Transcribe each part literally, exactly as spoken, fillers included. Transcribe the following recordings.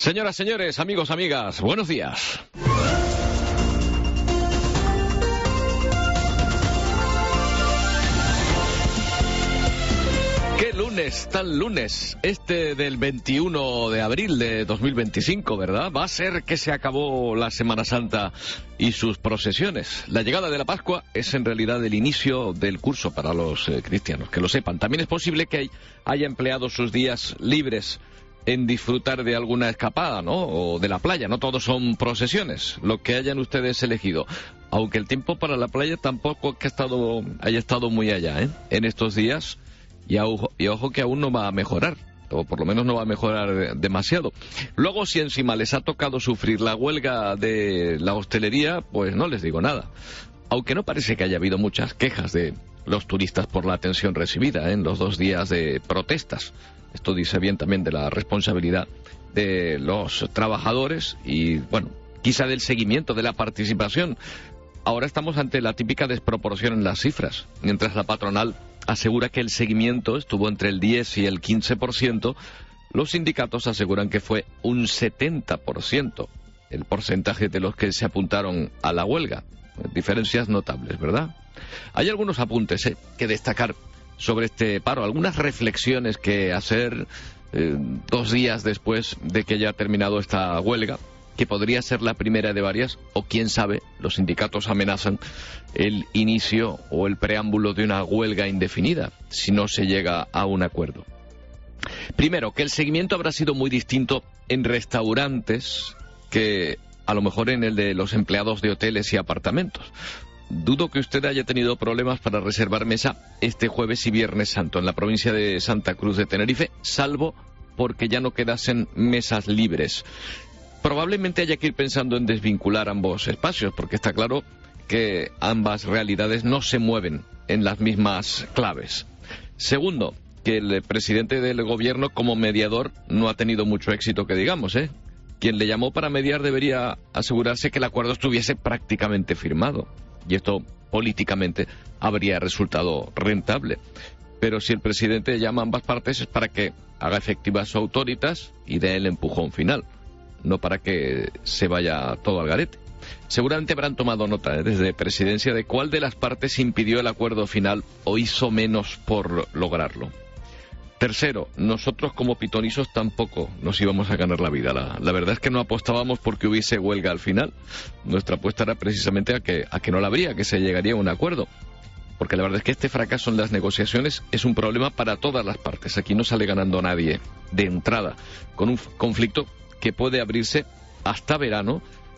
Señoras, señores, amigos, amigas, buenos días. Qué lunes, tan lunes, este del veintiuno de abril de dos mil veinticinco, ¿verdad? Va a ser que se acabó la Semana Santa y sus procesiones. La llegada de la Pascua es en realidad el inicio del curso para los eh, cristianos, que lo sepan. También es posible que haya empleado sus días libres en disfrutar de alguna escapada, ¿no? O de la playa. No todos son procesiones, lo que hayan ustedes elegido. Aunque el tiempo para la playa tampoco es que ha estado, haya estado muy allá, ¿eh? En estos días, y, a, y ojo que aún no va a mejorar, o por lo menos no va a mejorar demasiado. Luego, si encima les ha tocado sufrir la huelga de la hostelería, pues no les digo nada. Aunque no parece que haya habido muchas quejas de los turistas por la atención recibida, ¿eh? En los dos días de protestas. Esto dice bien también de la responsabilidad de los trabajadores y, bueno, quizá del seguimiento, de la participación. Ahora estamos ante la típica desproporción en las cifras. Mientras la patronal asegura que el seguimiento estuvo entre el diez y el quince por ciento, los sindicatos aseguran que fue un setenta por ciento el porcentaje de los que se apuntaron a la huelga. Diferencias notables, ¿verdad? Hay algunos apuntes ¿eh? que destacar sobre este paro, algunas reflexiones que hacer eh, dos días después de que haya terminado esta huelga, que podría ser la primera de varias, o quién sabe, los sindicatos amenazan el inicio o el preámbulo de una huelga indefinida, si no se llega a un acuerdo. Primero, que el seguimiento habrá sido muy distinto en restaurantes que a lo mejor en el de los empleados de hoteles y apartamentos. Dudo que usted haya tenido problemas para reservar mesa este jueves y viernes santo en la provincia de Santa Cruz de Tenerife, salvo porque ya no quedasen mesas libres. Probablemente haya que ir pensando en desvincular ambos espacios, porque está claro que ambas realidades no se mueven en las mismas claves. Segundo, que el presidente del gobierno como mediador no ha tenido mucho éxito, que digamos, ¿eh? Quien le llamó para mediar debería asegurarse que el acuerdo estuviese prácticamente firmado. Y esto políticamente habría resultado rentable. Pero si el presidente llama a ambas partes es para que haga efectivas su autoritas y dé el empujón final, no para que se vaya todo al garete. Seguramente habrán tomado nota ¿eh? desde Presidencia de cuál de las partes impidió el acuerdo final o hizo menos por lograrlo. Tercero, nosotros como pitonizos tampoco nos íbamos a ganar la vida. La, la verdad es que no apostábamos porque hubiese huelga al final. Nuestra apuesta era precisamente a que, a que no la habría, que se llegaría a un acuerdo. Porque la verdad es que este fracaso en las negociaciones es un problema para todas las partes. Aquí no sale ganando nadie de entrada, con un conflicto que puede abrirse hasta verano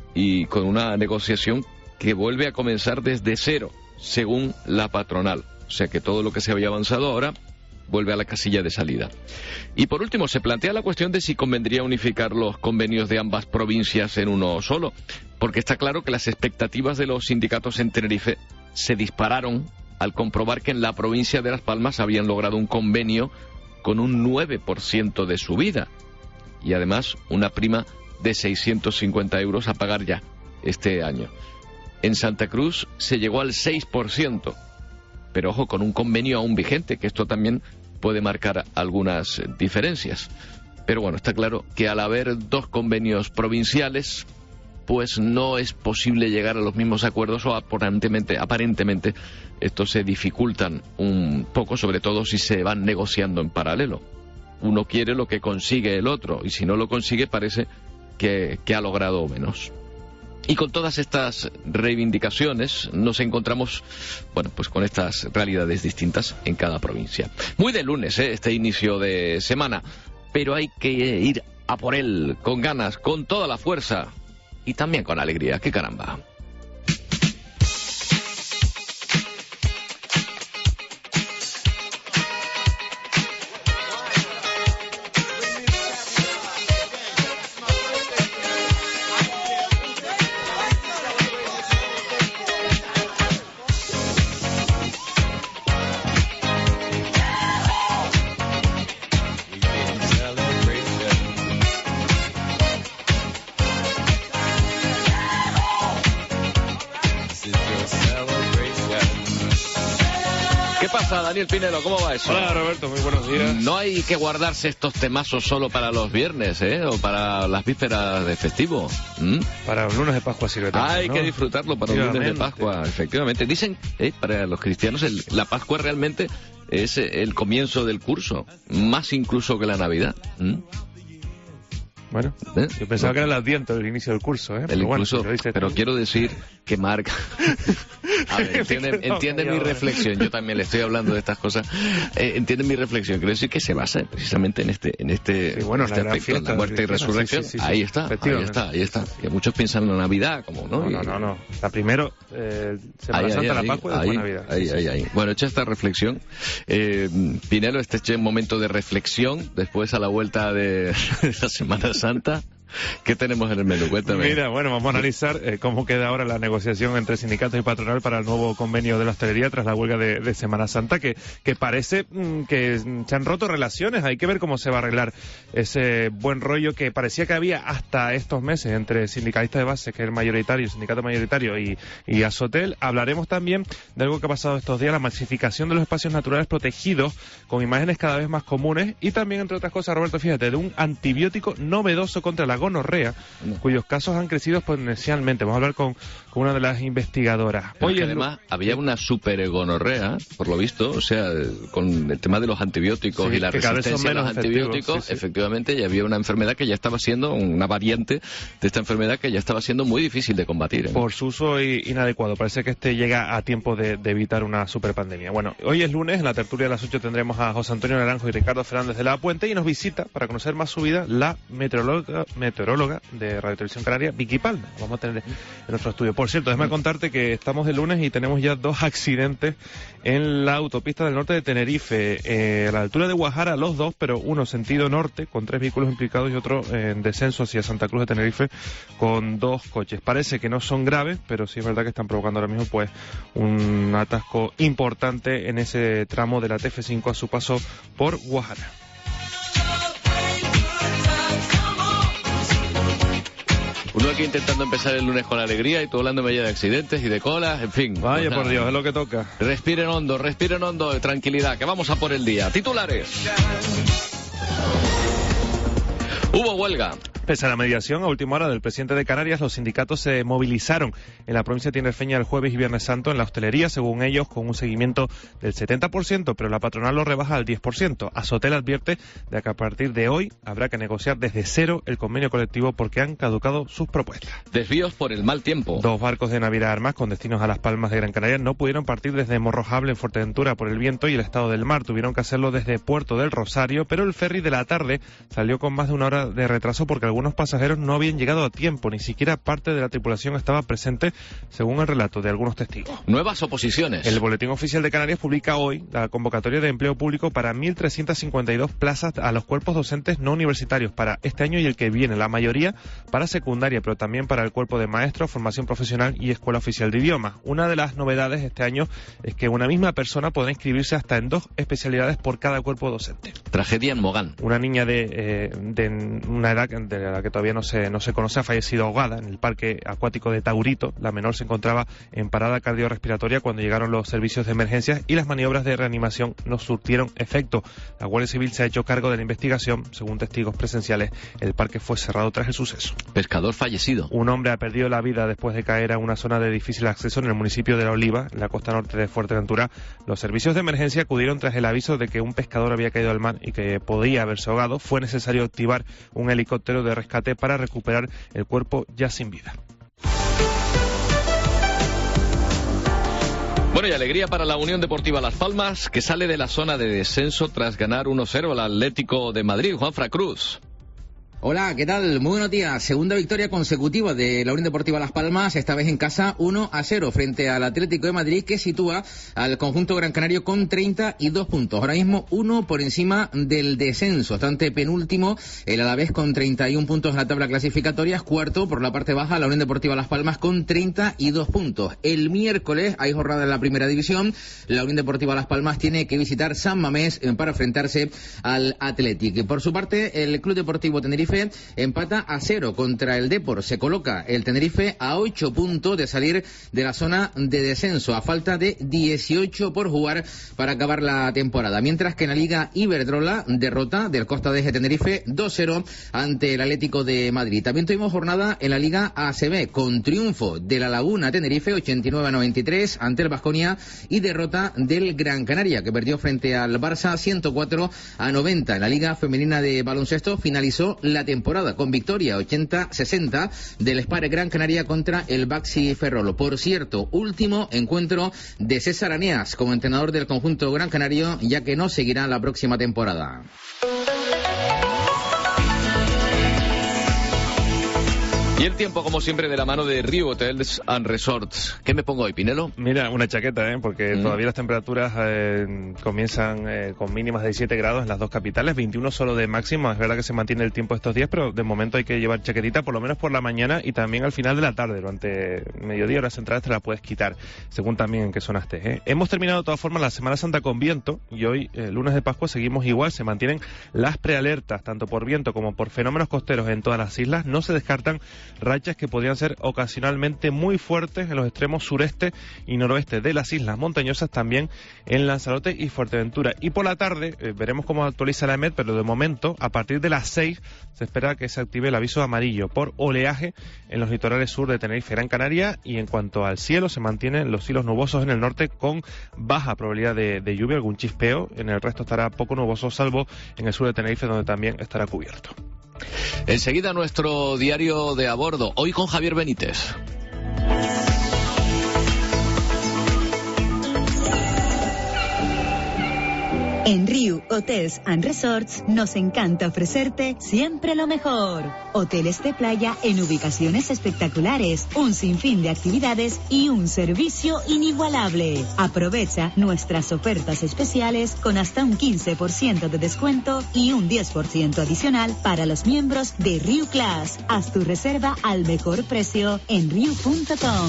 y con una negociación que vuelve a comenzar desde cero, según la patronal. O sea que todo lo que se había avanzado ahora vuelve a la casilla de salida. Y por último, se plantea la cuestión de si convendría unificar los convenios de ambas provincias en uno solo, porque está claro que las expectativas de los sindicatos en Tenerife se dispararon al comprobar que en la provincia de Las Palmas habían logrado un convenio con un nueve por ciento de subida y además una prima de seiscientos cincuenta euros a pagar ya este año. En Santa Cruz se llegó al seis por ciento. Pero ojo, con un convenio aún vigente, que esto también puede marcar algunas diferencias. Pero bueno, está claro que al haber dos convenios provinciales, pues no es posible llegar a los mismos acuerdos o aparentemente, aparentemente estos se dificultan un poco, sobre todo si se van negociando en paralelo. Uno quiere lo que consigue el otro y si no lo consigue parece que, que ha logrado menos. Y con todas estas reivindicaciones nos encontramos, bueno, pues con estas realidades distintas en cada provincia. Muy de lunes, ¿eh? Este inicio de semana, pero hay que ir a por él, con ganas, con toda la fuerza y también con alegría. ¡Qué caramba! pasa, Daniel Pinelo? ¿Cómo va eso? Hola, Roberto, muy buenos días. No hay que guardarse estos temazos solo para los viernes, ¿eh? O para las vísperas de festivo. ¿Mm? Para los lunes de Pascua sirve también, Hay ¿no? que disfrutarlo para los lunes de Pascua, efectivamente. Dicen, eh, para los cristianos, el, la Pascua realmente es el comienzo del curso, más incluso que la Navidad. ¿Mm? Bueno, ¿Eh? yo pensaba no. que era el Adviento, el inicio del curso, ¿eh? El Pero, incluso, bueno, si pero quiero decir que marca... A ver, entiende, entiende mi reflexión, yo también le estoy hablando de estas cosas, eh, entiende mi reflexión, quiero decir que se basa precisamente en este en este, sí, bueno, este la aspecto, la muerte y resurrección, sí, sí, sí, ahí sí, está, ahí está, ahí está, que muchos piensan en la Navidad, como no, No, no, no, no. La primero, eh, Semana ahí, Santa, ahí, la Pascua y ahí, después Navidad. ahí, ahí, ahí. Bueno, hecha esta reflexión, eh, Pinelo, este es un momento de reflexión, después a la vuelta de la Semana Santa. ¿Qué tenemos en el menú? Cuéntame. Mira, bueno, vamos a analizar eh, cómo queda ahora la negociación entre sindicatos y patronal para el nuevo convenio de la hostelería tras la huelga de, de Semana Santa, que, que parece mmm, que se han roto relaciones. Hay que ver cómo se va a arreglar ese buen rollo que parecía que había hasta estos meses entre sindicalistas de base, que es el mayoritario, el sindicato mayoritario, y, y Azotel. Hablaremos también de algo que ha pasado estos días, la masificación de los espacios naturales protegidos, con imágenes cada vez más comunes, y también, entre otras cosas, Roberto, fíjate, de un antibiótico novedoso contra la gonorrea, no. cuyos casos han crecido exponencialmente. Vamos a hablar con, con una de las investigadoras. Oye, además lo... había una supergonorrea, por lo visto, o sea, con el tema de los antibióticos sí, y la resistencia a los antibióticos, sí, sí. efectivamente, ya había una enfermedad que ya estaba siendo, una variante de esta enfermedad que ya estaba siendo muy difícil de combatir, ¿eh? Por su uso inadecuado. Parece que este llega a tiempo de, de evitar una superpandemia. Bueno, hoy es lunes, en la tertulia de las ocho tendremos a José Antonio Naranjo y Ricardo Fernández de la Puente, y nos visita, para conocer más su vida, la meteoróloga, meteoróloga de Radio Televisión Canaria, Vicky Palma. Vamos a tener en nuestro estudio. Por cierto, déjame contarte que estamos de lunes y tenemos ya dos accidentes en la autopista del norte de Tenerife, eh, a la altura de Guajara, los dos, pero uno sentido norte, con tres vehículos implicados, y otro en descenso hacia Santa Cruz de Tenerife, con dos coches. Parece que no son graves, pero sí es verdad que están provocando ahora mismo pues un atasco importante en ese tramo de la T F cinco a su paso por Guajara. Uno aquí intentando empezar el lunes con alegría y tú hablándome ya de accidentes y de colas, en fin. Vaya, pues por Dios, es lo que toca. Respiren hondo, respiren hondo de tranquilidad, que vamos a por el día. Titulares. Hubo huelga. Pese a la mediación a última hora del presidente de Canarias, los sindicatos se movilizaron en la provincia tinerfeña el jueves y viernes santo en la hostelería, según ellos, con un seguimiento del setenta por ciento, pero la patronal lo rebaja al diez por ciento. Azotel advierte de que a partir de hoy habrá que negociar desde cero el convenio colectivo porque han caducado sus propuestas. Desvíos por el mal tiempo. Dos barcos de naviera armas con destinos a Las Palmas de Gran Canaria no pudieron partir desde Morrojable en Fuerteventura por el viento y el estado del mar. Tuvieron que hacerlo desde Puerto del Rosario, pero el ferry de la tarde salió con más de una hora de retraso porque algunos pasajeros no habían llegado a tiempo, ni siquiera parte de la tripulación estaba presente, según el relato de algunos testigos. Nuevas oposiciones. El Boletín Oficial de Canarias publica hoy la convocatoria de empleo público para mil trescientas cincuenta y dos plazas a los cuerpos docentes no universitarios para este año y el que viene, la mayoría para secundaria, pero también para el cuerpo de maestros, formación profesional y escuela oficial de idiomas. Una de las novedades este año es que una misma persona podrá inscribirse hasta en dos especialidades por cada cuerpo docente. Tragedia en Mogán. Una niña de, eh, de una edad de la que todavía no se, no se conoce ha fallecido ahogada en el parque acuático de Taurito. La menor se encontraba en parada cardiorrespiratoria cuando llegaron los servicios de emergencias y las maniobras de reanimación no surtieron efecto. La Guardia Civil se ha hecho cargo de la investigación. Según testigos presenciales, el parque fue cerrado tras el suceso. Pescador fallecido. Un hombre ha perdido la vida después de caer a una zona de difícil acceso en el municipio de La Oliva, en la costa norte de Fuerteventura. Los servicios de emergencia acudieron tras el aviso de que un pescador había caído al mar y que podía haberse ahogado. Fue necesario activar un helicóptero de rescate para recuperar el cuerpo ya sin vida. Bueno, y alegría para la Unión Deportiva Las Palmas, que sale de la zona de descenso tras ganar uno cero al Atlético de Madrid. Juanfra Cruz. Hola, ¿qué tal? Muy buenos días. Segunda victoria consecutiva de la Unión Deportiva Las Palmas, esta vez en casa uno a cero frente al Atlético de Madrid, que sitúa al conjunto gran canario con treinta y dos puntos. Ahora mismo uno por encima del descenso, bastante penúltimo, el Alavés con treinta y un puntos en la tabla clasificatoria, cuarto por la parte baja la Unión Deportiva Las Palmas con treinta y dos puntos. El miércoles hay jornada en la primera división, la Unión Deportiva Las Palmas tiene que visitar San Mamés para enfrentarse al Atlético. Por su parte, el Club Deportivo Tenerife Tenerife empata a cero contra el Depor. Se coloca el Tenerife a ocho puntos de salir de la zona de descenso, a falta de dieciocho por jugar para acabar la temporada. Mientras que en la Liga Iberdrola, derrota del Costa de Tenerife dos cero ante el Atlético de Madrid. También tuvimos jornada en la Liga A C B con triunfo de la Laguna Tenerife ochenta y nueve a noventa y tres ante el Baskonia y derrota del Gran Canaria, que perdió frente al Barça ciento cuatro a noventa. En la Liga Femenina de Baloncesto finalizó la temporada con victoria ochenta sesenta del Spare Gran Canaria contra el Baxi Ferrol. Por cierto, último encuentro de César Aneas como entrenador del conjunto Gran Canario, ya que no seguirá la próxima temporada. Y el tiempo, como siempre, de la mano de Riu Hotels and Resorts. ¿Qué me pongo hoy, Pinelo? Mira, una chaqueta, ¿eh? Porque mm. todavía las temperaturas eh, comienzan eh, con mínimas de diecisiete grados en las dos capitales, veintiuno solo de máxima. Es verdad que se mantiene el tiempo estos días, pero de momento hay que llevar chaquetita, por lo menos por la mañana y también al final de la tarde. Durante mediodía, horas centrales, te la puedes quitar, según también en qué zona estés, ¿eh? Hemos terminado de todas formas la Semana Santa con viento y hoy, eh, lunes de Pascua, seguimos igual. Se mantienen las prealertas, tanto por viento como por fenómenos costeros en todas las islas. No se descartan rachas que podrían ser ocasionalmente muy fuertes en los extremos sureste y noroeste de las islas montañosas, también en Lanzarote y Fuerteventura. Y por la tarde eh, veremos cómo actualiza la EMET, pero de momento, a partir de las seis, se espera que se active el aviso amarillo por oleaje en los litorales sur de Tenerife y Gran Canaria. Y en cuanto al cielo, se mantienen los cielos nubosos en el norte con baja probabilidad de, de lluvia, algún chispeo. En el resto estará poco nuboso, salvo en el sur de Tenerife, donde también estará cubierto. Enseguida nuestro diario de a bordo, hoy con Javier Benítez. En Riu Hotels and Resorts nos encanta ofrecerte siempre lo mejor. Hoteles de playa en ubicaciones espectaculares, un sinfín de actividades y un servicio inigualable. Aprovecha nuestras ofertas especiales con hasta un quince por ciento de descuento y un diez por ciento adicional para los miembros de Riu Class. Haz tu reserva al mejor precio en riu punto com.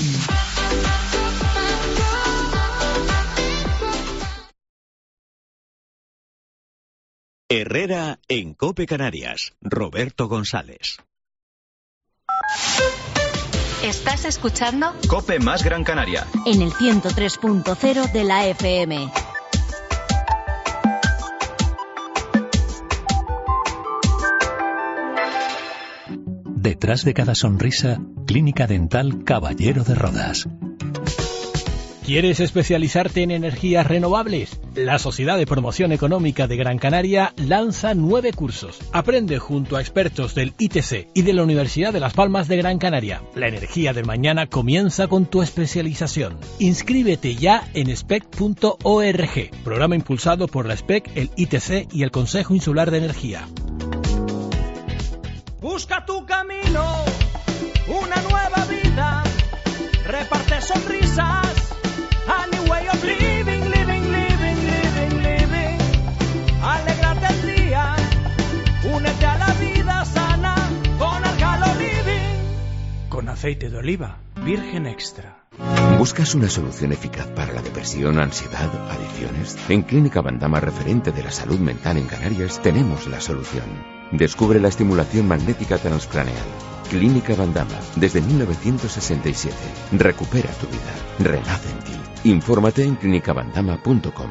Herrera en COPE Canarias. Roberto González. ¿Estás escuchando? COPE más Gran Canaria. En el ciento tres punto cero de la F M. Detrás de cada sonrisa, Clínica Dental Caballero de Rodas. ¿Quieres especializarte en energías renovables? La Sociedad de Promoción Económica de Gran Canaria lanza nueve cursos. Aprende junto a expertos del I T C y de la Universidad de Las Palmas de Gran Canaria. La energía del mañana comienza con tu especialización. Inscríbete ya en S P E C punto org, programa impulsado por la S P E C, el I T C y el Consejo Insular de Energía. Busca tu camino, una nueva vida, reparte sonrisas. A new way of living, living, living, living, living. Alégrate el día, únete a la vida sana con Argalo Living. Con aceite de oliva, virgen extra. ¿Buscas una solución eficaz para la depresión, ansiedad, adicciones? En Clínica Bandama, referente de la salud mental en Canarias, tenemos la solución. Descubre la estimulación magnética transcraneal. Clínica Bandama, desde mil novecientos sesenta y siete. Recupera tu vida. Renace en ti. Infórmate en clínica bandama punto com.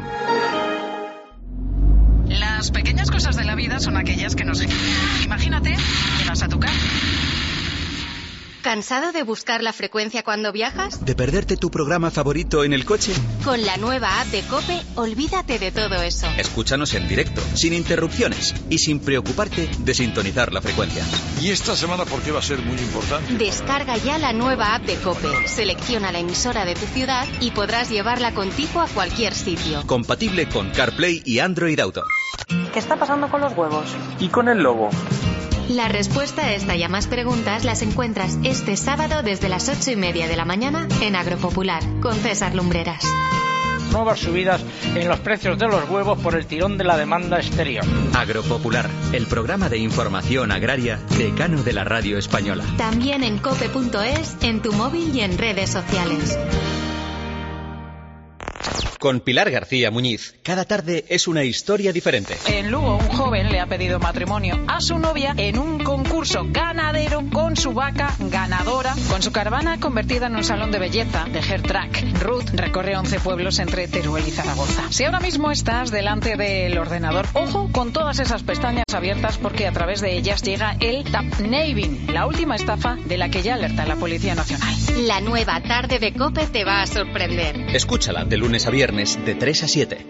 Las pequeñas cosas de la vida son aquellas que nos... Imagínate, llegas a tu casa. ¿Cansado de buscar la frecuencia cuando viajas? ¿De perderte tu programa favorito en el coche? Con la nueva app de COPE, olvídate de todo eso. Escúchanos en directo, sin interrupciones y sin preocuparte de sintonizar la frecuencia. ¿Y esta semana por qué va a ser muy importante? Descarga ya la nueva app de COPE, selecciona la emisora de tu ciudad y podrás llevarla contigo a cualquier sitio. Compatible con CarPlay y Android Auto. ¿Qué está pasando con los huevos? ¿Y con el lobo? La respuesta a esta y a más preguntas las encuentras este sábado desde las ocho y media de la mañana en Agropopular, con César Lumbreras. Nuevas subidas en los precios de los huevos por el tirón de la demanda exterior. Agropopular, el programa de información agraria decano de la radio española. También en cope punto es, en tu móvil y en redes sociales. Con Pilar García Muñiz, cada tarde es una historia diferente. En Lugo, un joven le ha pedido matrimonio a su novia en un concurso ganadero con su vaca ganadora, con su caravana convertida en un salón de belleza de hair track. Ruth recorre once pueblos entre Teruel y Zaragoza. Si ahora mismo estás delante del ordenador, ojo con todas esas pestañas abiertas porque a través de ellas llega el tapnaving, la última estafa de la que ya alerta la Policía Nacional. La nueva tarde de COPE te va a sorprender. Escúchala de lunes a viernes de tres a siete.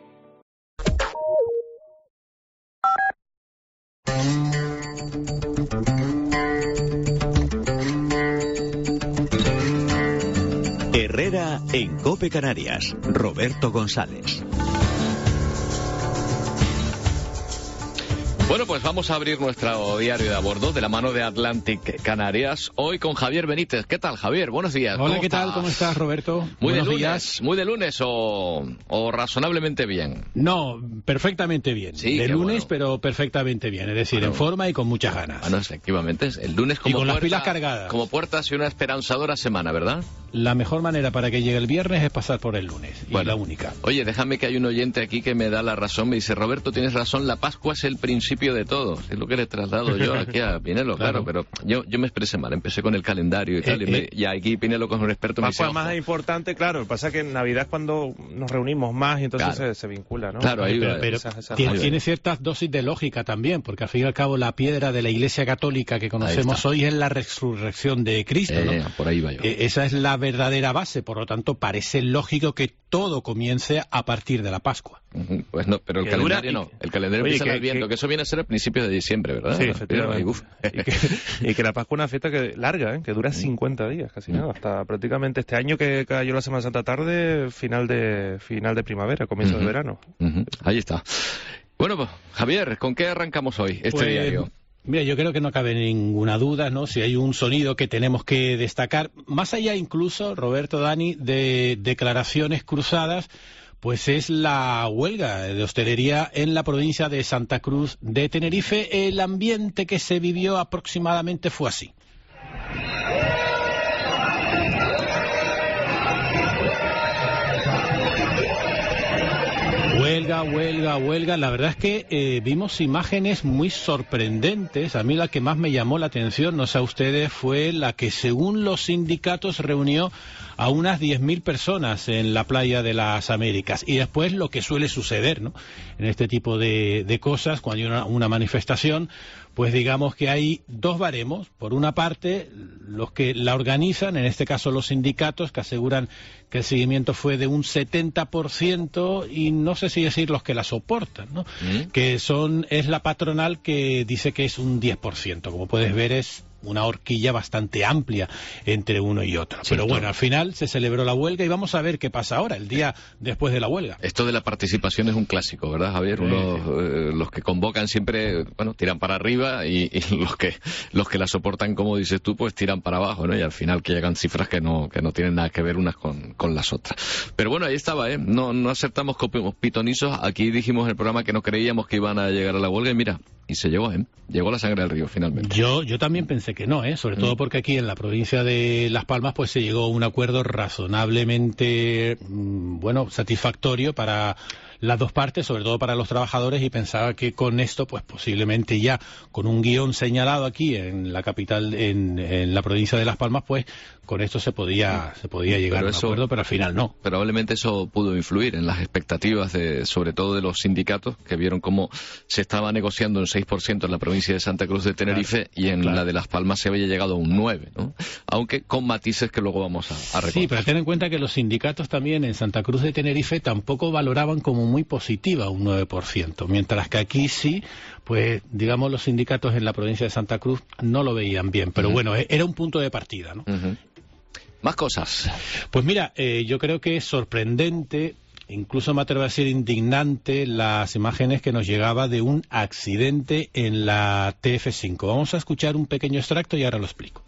Herrera en COPE Canarias. Roberto González. Bueno, pues vamos a abrir nuestro diario de a bordo de la mano de Atlantic Canarias, hoy con Javier Benítez. ¿Qué tal, Javier? Buenos días. Hola, ¿qué tal? ¿Cómo estás, Roberto? Muy de Buenos lunes, días. muy de lunes o, o razonablemente bien. No, perfectamente bien. Sí, de qué lunes, bueno. pero perfectamente bien. Es decir, Bueno. en forma y con muchas ganas. Bueno, efectivamente, el lunes como Y con las puerta, pilas cargadas. como puertas y una esperanzadora semana, ¿verdad? La mejor manera para que llegue el viernes es pasar por el lunes. Y Bueno. la única. Oye, déjame que hay un oyente aquí que me da la razón. Me dice, Roberto, tienes razón, la Pascua es el principio de todo. Es lo que le traslado yo aquí a Pinelo, claro, Claro. pero yo, yo me expresé mal. Empecé con el calendario y tal, Eh, y, me- eh. y aquí Pinelo, con un experto, me dice, Pascua más "Ojo". importante, claro. Lo que pasa es que en Navidad es cuando nos reunimos más y entonces Claro. se, se vincula, ¿no? Claro, ahí pero va, pero esa- esa- tiene, ahí va. tiene ciertas dosis de lógica también, porque al fin y al cabo la piedra de la Iglesia Católica que conocemos está. hoy es la resurrección de Cristo, ¿no? Eh, por ahí va yo. Eh, Esa es la verdadera base, por lo tanto parece lógico que todo comience a partir de la Pascua. Ujú, Pues no, pero el Que calendario dura y no. que- El calendario Oye, empieza en que- Adviento, que- que eso viene a ser a principios de diciembre, ¿verdad? Sí, efectivamente. Y, uf. Y que, y que la Pascua es una fiesta que larga, ¿eh? Que dura cincuenta días, casi nada, hasta prácticamente este año que cayó la Semana Santa tarde, final de final de primavera, comienzo Ujú. de verano. Ujú, ahí está. Bueno, pues, Javier, ¿con qué arrancamos hoy este Pues, diario? Mira, yo creo que no cabe ninguna duda, ¿no? Si hay un sonido que tenemos que destacar, más allá incluso, Roberto, Dani, de declaraciones cruzadas, pues es la huelga de hostelería en la provincia de Santa Cruz de Tenerife. El ambiente que se vivió aproximadamente fue así. Huelga, huelga, huelga. La verdad es que eh, vimos imágenes muy sorprendentes. A mí la que más me llamó la atención, no sé a ustedes, fue la que según los sindicatos reunió a unas diez mil personas en la playa de las Américas. Y después lo que suele suceder, ¿no? En este tipo de, de cosas, cuando hay una, una manifestación, pues digamos que hay dos baremos. Por una parte, los que la organizan, en este caso los sindicatos, que aseguran que el seguimiento fue de un setenta por ciento, y no sé si decir los que la soportan, ¿no? ¿Mm? Que son es la patronal, que dice que es un diez por ciento. Como puedes ver, es una horquilla bastante amplia entre uno y otro. Sí, Pero todo. bueno, al final se celebró la huelga y vamos a ver qué pasa ahora, el día después de la huelga. Esto de la participación es un clásico, ¿verdad, Javier? Uno, eh, los que convocan siempre, bueno, tiran para arriba y, y los que los que la soportan, como dices tú, pues tiran para abajo, ¿no? Y al final que llegan cifras que no que no tienen nada que ver unas con, con las otras. Pero bueno, ahí estaba, ¿eh? No, no aceptamos copi- pitonizos. Aquí dijimos en el programa que no creíamos que iban a llegar a la huelga y mira, y se llegó, ¿eh? Llegó la sangre del río finalmente. Yo, yo también pensé que no, ¿eh? Sobre todo porque aquí en la provincia de Las Palmas pues se llegó a un acuerdo razonablemente, mm, bueno, satisfactorio para las dos partes, sobre todo para los trabajadores, y pensaba que con esto pues posiblemente ya con un guión señalado aquí en la capital, en, en la provincia de Las Palmas, pues con esto se podía se podía llegar Pero a un eso- acuerdo, pero al final no. Probablemente eso pudo influir en las expectativas, de, sobre todo de los sindicatos, que vieron cómo se estaba negociando un seis por ciento en la provincia de Santa Cruz de Tenerife, y en claro. la de Las Palmas se había llegado a un nueve, ¿no? Aunque con matices que luego vamos a, a recordar. Sí, pero ten en cuenta que los sindicatos también en Santa Cruz de Tenerife tampoco valoraban como muy positiva un nueve por ciento, mientras que aquí sí, pues digamos los sindicatos en la provincia de Santa Cruz no lo veían bien, pero Ujú. bueno, e- era un punto de partida, ¿no? Ujú. Más cosas. Pues mira, eh, yo creo que es sorprendente, incluso me atrevo a decir indignante, las imágenes que nos llegaba de un accidente en la T F cinco. Vamos a escuchar un pequeño extracto y ahora lo explico.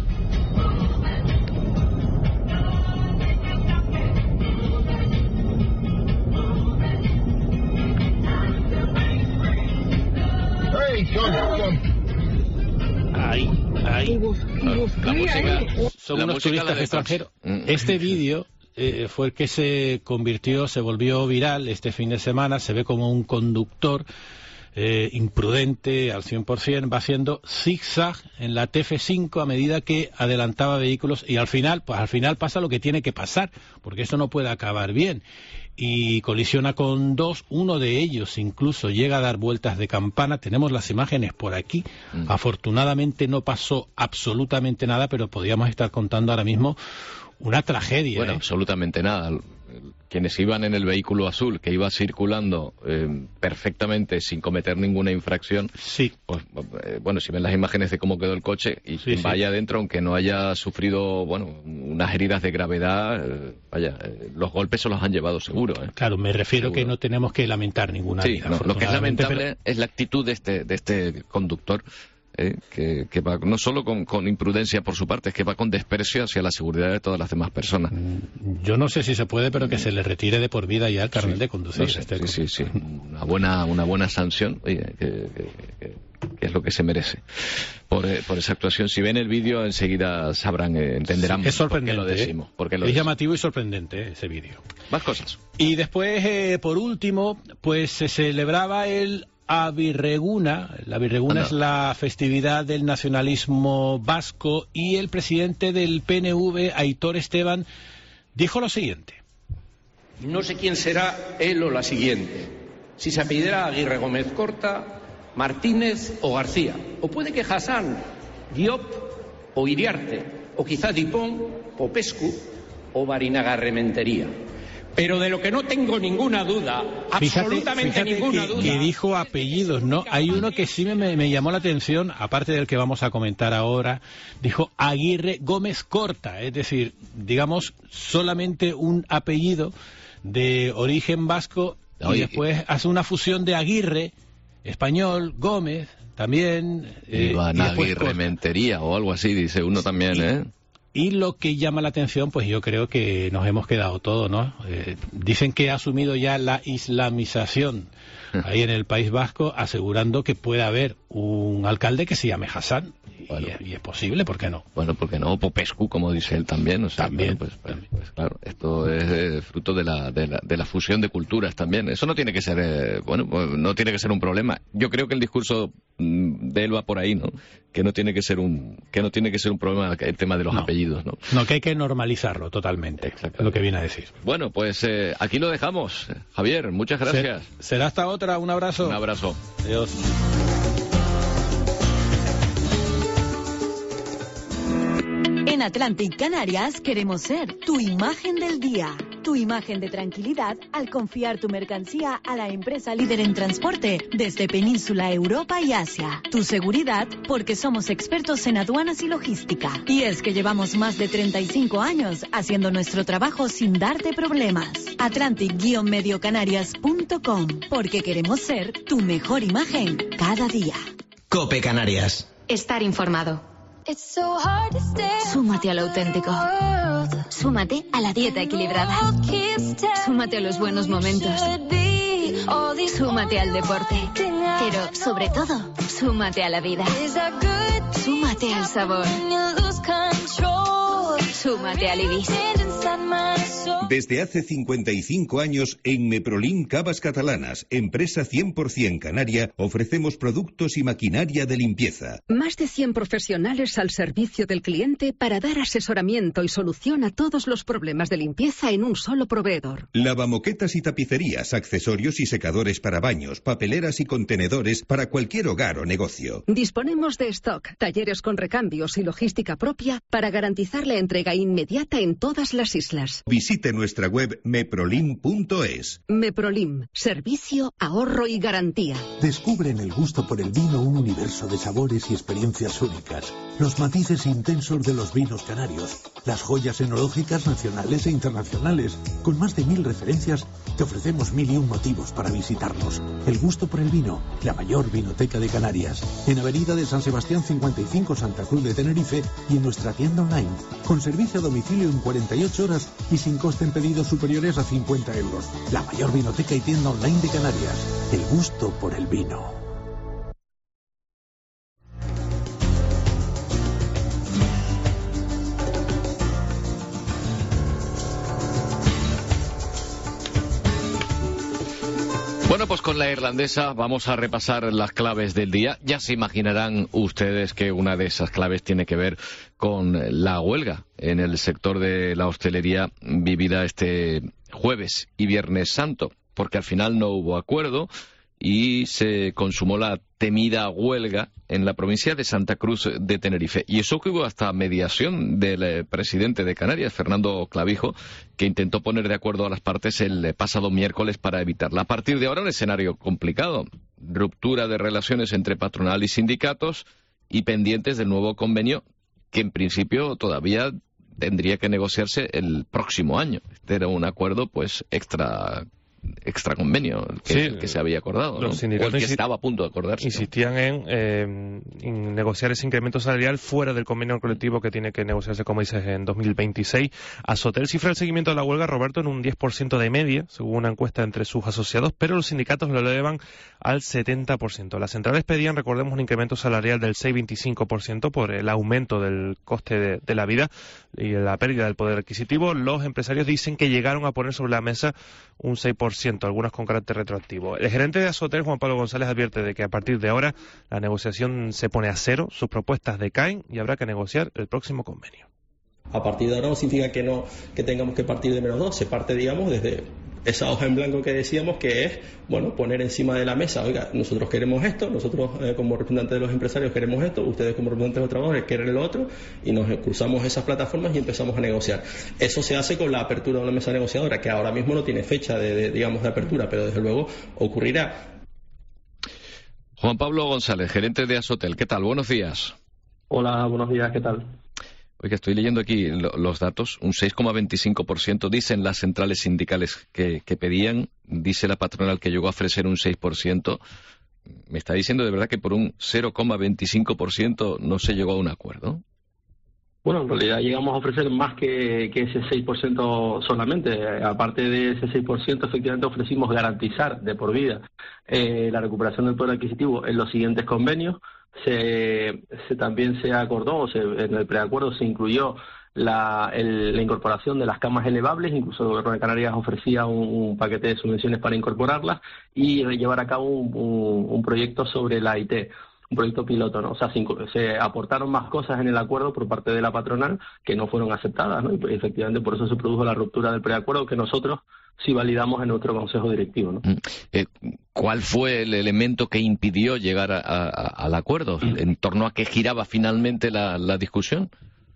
Ahí, ahí. La música, Son la unos música, la turistas de extranjeros. Mm. Este vídeo eh, fue el que se convirtió, se volvió viral este fin de semana. Se ve como un conductor eh, imprudente al cien por cien, va haciendo zigzag en la T F cinco a medida que adelantaba vehículos, y al final, pues al final pasa lo que tiene que pasar, porque esto no puede acabar bien. Y colisiona con dos, uno de ellos incluso llega a dar vueltas de campana. Tenemos las imágenes por aquí. Mm. Afortunadamente no pasó absolutamente nada, pero podríamos estar contando ahora mismo una tragedia. Bueno, ¿eh? absolutamente nada. Quienes iban en el vehículo azul, que iba circulando eh, perfectamente sin cometer ninguna infracción, sí. Pues eh, bueno, si ven las imágenes de cómo quedó el coche, y sí, quien sí. vaya adentro, aunque no haya sufrido, bueno, unas heridas de gravedad, eh, vaya, eh, los golpes se los han llevado seguro. ¿eh? Claro, me refiero seguro. Que no tenemos que lamentar ninguna sí, vida. No, lo que es lamentable pero... es la actitud de este, de este conductor. Eh, que, que va no solo con, con imprudencia por su parte, es que va con desprecio hacia la seguridad de todas las demás personas. Yo no sé si se puede, pero que se le retire de por vida ya el carnet sí, de conducir. No sé, este sí, sí, sí, una buena, una buena sanción, oye, que, que, que, que es lo que se merece por, eh, por esa actuación. Si ven el vídeo enseguida sabrán, eh, entenderán sí, es sorprendente, por qué lo decimos. Por qué lo es decimos. llamativo y sorprendente eh, ese vídeo. Más cosas. Y después, eh, por último, pues se celebraba el Abirreguna. La Abirreguna es la festividad del nacionalismo vasco, y el presidente del P N V, Aitor Esteban, dijo lo siguiente. No sé quién será él o la siguiente, si se apellidará Aguirre Gómez Corta, Martínez o García, o puede que Hassan, Diop o Iriarte, o quizá Dipón, Popescu o Barinaga Rementería. Pero de lo que no tengo ninguna duda, fíjate, absolutamente fíjate ninguna que, duda... que dijo apellidos, ¿no? Hay uno que sí me, me llamó la atención, aparte del que vamos a comentar ahora, dijo Aguirre Gómez Corta, es decir, digamos, solamente un apellido de origen vasco, y Oye, después hace una fusión de Aguirre, español, Gómez, también... Eh, Iván Aguirre Mentería o algo así, dice uno también, ¿eh? Y lo que llama la atención, pues yo creo que nos hemos quedado todos, ¿no? Eh, dicen que ha asumido ya la islamización ahí en el País Vasco, asegurando que puede haber un alcalde que se llame Hassan. Bueno, y, y es posible, ¿por qué no? Bueno, ¿por qué no? Popescu, como dice él también. O sea, también, bueno, pues, también. Pues, pues claro, esto es eh, fruto de la, de, la, de la fusión de culturas también. Eso no tiene que ser, eh, bueno, no tiene que ser un problema. Yo creo que el discurso de él va por ahí, ¿no? Que no tiene que ser un, que no tiene que ser un problema el tema de los no. apellidos, ¿no? No, que hay que normalizarlo totalmente. Es lo que viene a decir. Bueno, pues eh, aquí lo dejamos. Javier, muchas gracias. Será hasta otra. Un abrazo. Un abrazo. Adiós. En Atlantic Canarias queremos ser tu imagen del día, tu imagen de tranquilidad al confiar tu mercancía a la empresa líder en transporte desde Península, Europa y Asia. Tu seguridad porque somos expertos en aduanas y logística. Y es que llevamos más de treinta y cinco años haciendo nuestro trabajo sin darte problemas. Atlantic Medio Canarias punto com, porque queremos ser tu mejor imagen cada día. COPE Canarias. Estar informado. Súmate a lo auténtico. Súmate a la dieta equilibrada. Súmate a los buenos momentos. Súmate al deporte. Pero, sobre todo, súmate a la vida. Súmate al sabor. Súmate al Ibis. Desde hace cincuenta y cinco años, en Meprolín Cavas Catalanas, empresa cien por cien canaria, ofrecemos productos y maquinaria de limpieza. Más de cien profesionales al servicio del cliente para dar asesoramiento y solución a todos los problemas de limpieza en un solo proveedor. Lavamoquetas y tapicerías, accesorios y secadores para baños, papeleras y contenedores para cualquier hogar o negocio. Disponemos de stock, talleres con recambios y logística propia para garantizar la entrega inmediata en todas las islas. Visite nuestra web meprolim punto es. Meprolim, servicio, ahorro y garantía. Descubre en el gusto por el vino un universo de sabores y experiencias únicas. Los matices intensos de los vinos canarios. Las joyas enológicas nacionales e internacionales. Con más de mil referencias, te ofrecemos mil y un motivos para visitarnos. El gusto por el vino, la mayor vinoteca de Canarias. En Avenida de San Sebastián cincuenta y cinco, Santa Cruz de Tenerife, y en nuestra tienda online. Con servicio a domicilio en cuarenta y ocho horas y sin coste en pedidos superiores a cincuenta euros. La mayor vinoteca y tienda online de Canarias. El gusto por el vino. Bueno, pues con la irlandesa vamos a repasar las claves del día. Ya se imaginarán ustedes que una de esas claves tiene que ver con la huelga en el sector de la hostelería vivida este jueves y viernes santo, porque al final no hubo acuerdo y se consumó la temida huelga en la provincia de Santa Cruz de Tenerife. Y eso que hubo hasta mediación del eh, presidente de Canarias, Fernando Clavijo, que intentó poner de acuerdo a las partes el eh, pasado miércoles para evitarla. A partir de ahora un escenario complicado. Ruptura de relaciones entre patronal y sindicatos y pendientes del nuevo convenio que en principio todavía tendría que negociarse el próximo año. Este era un acuerdo pues extra extra convenio que, sí, el que se había acordado, ¿no? O el que estaba a punto de acordarse. Insistían ¿no? en, eh, en negociar ese incremento salarial fuera del convenio colectivo que tiene que negociarse, como dices, en dos mil veintiséis. Azotel cifra el seguimiento de la huelga, Roberto, en un diez por ciento de media, según una encuesta entre sus asociados, pero los sindicatos lo elevan al setenta por ciento. Las centrales pedían, recordemos, un incremento salarial del seis coma veinticinco por ciento por el aumento del coste de, de la vida y la pérdida del poder adquisitivo. Los empresarios dicen que llegaron a poner sobre la mesa un seis por ciento, algunas con carácter retroactivo. El gerente de Azotel, Juan Pablo González, advierte de que a partir de ahora la negociación se pone a cero, sus propuestas decaen y habrá que negociar el próximo convenio. A partir de ahora no significa que no que tengamos que partir de menos dos, se parte, digamos, desde esa hoja en blanco que decíamos, que es, bueno, poner encima de la mesa, oiga, nosotros queremos esto, nosotros eh, como representantes de los empresarios queremos esto, ustedes como representantes de los trabajadores quieren lo otro, y nos cruzamos esas plataformas y empezamos a negociar. Eso se hace con la apertura de una mesa negociadora, que ahora mismo no tiene fecha de, de digamos, de apertura, pero desde luego ocurrirá. Juan Pablo González, gerente de Azotel, ¿qué tal? Buenos días. Hola, buenos días, ¿qué tal? Oiga, estoy leyendo aquí lo, los datos. Un seis coma veinticinco por ciento dicen las centrales sindicales que, que pedían. Dice la patronal que llegó a ofrecer un seis por ciento. Me está diciendo de verdad que por un cero coma veinticinco por ciento no se llegó a un acuerdo. Bueno, en realidad llegamos a ofrecer más que, que ese seis por ciento solamente. Aparte de ese seis por ciento, efectivamente ofrecimos garantizar de por vida eh, la recuperación del poder adquisitivo en los siguientes convenios. Se, se también se acordó, se, en el preacuerdo se incluyó la, el, la incorporación de las camas elevables, incluso el Gobierno de Canarias ofrecía un, un paquete de subvenciones para incorporarlas y llevar a cabo un, un, un proyecto sobre la I T, un proyecto piloto, ¿no? O sea, se, se aportaron más cosas en el acuerdo por parte de la patronal que no fueron aceptadas, ¿no? Y pues, efectivamente por eso se produjo la ruptura del preacuerdo que nosotros sí validamos en nuestro consejo directivo, ¿no? Eh, ¿Cuál fue el elemento que impidió llegar a, a, al acuerdo? ¿En torno a qué giraba finalmente la, la discusión?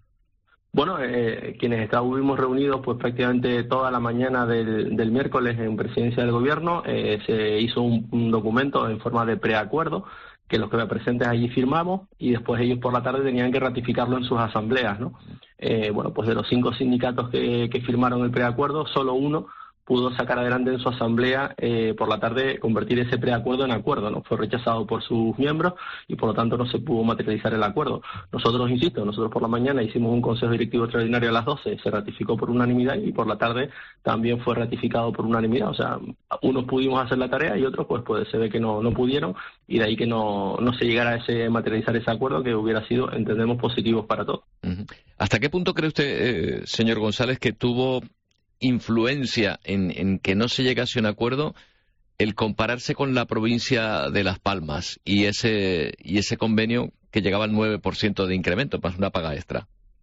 Bueno, eh, quienes estuvimos reunidos pues prácticamente toda la mañana del, del miércoles en presidencia del gobierno, eh, se hizo un, un documento en forma de preacuerdo que los que me presentes allí firmamos y después ellos por la tarde tenían que ratificarlo en sus asambleas, ¿no? Eh, bueno, pues de los cinco sindicatos que, que firmaron el preacuerdo, solo uno pudo sacar adelante en su asamblea eh, por la tarde convertir ese preacuerdo en acuerdo, ¿no? Fue rechazado por sus miembros y por lo tanto no se pudo materializar el acuerdo. Nosotros, insisto, nosotros por la mañana hicimos un consejo directivo extraordinario a las doce, se ratificó por unanimidad y por la tarde también fue ratificado por unanimidad. O sea, unos pudimos hacer la tarea y otros pues, pues se ve que no, no pudieron y de ahí que no, no se llegara a ese materializar ese acuerdo que hubiera sido, entendemos, positivo para todos. Uh-huh. ¿Hasta qué punto cree usted, eh, señor González, que tuvo influencia en, en que no se llegase a un acuerdo el compararse con la provincia de Las Palmas y ese y ese convenio que llegaba al nueve por ciento de incremento, más una paga extra?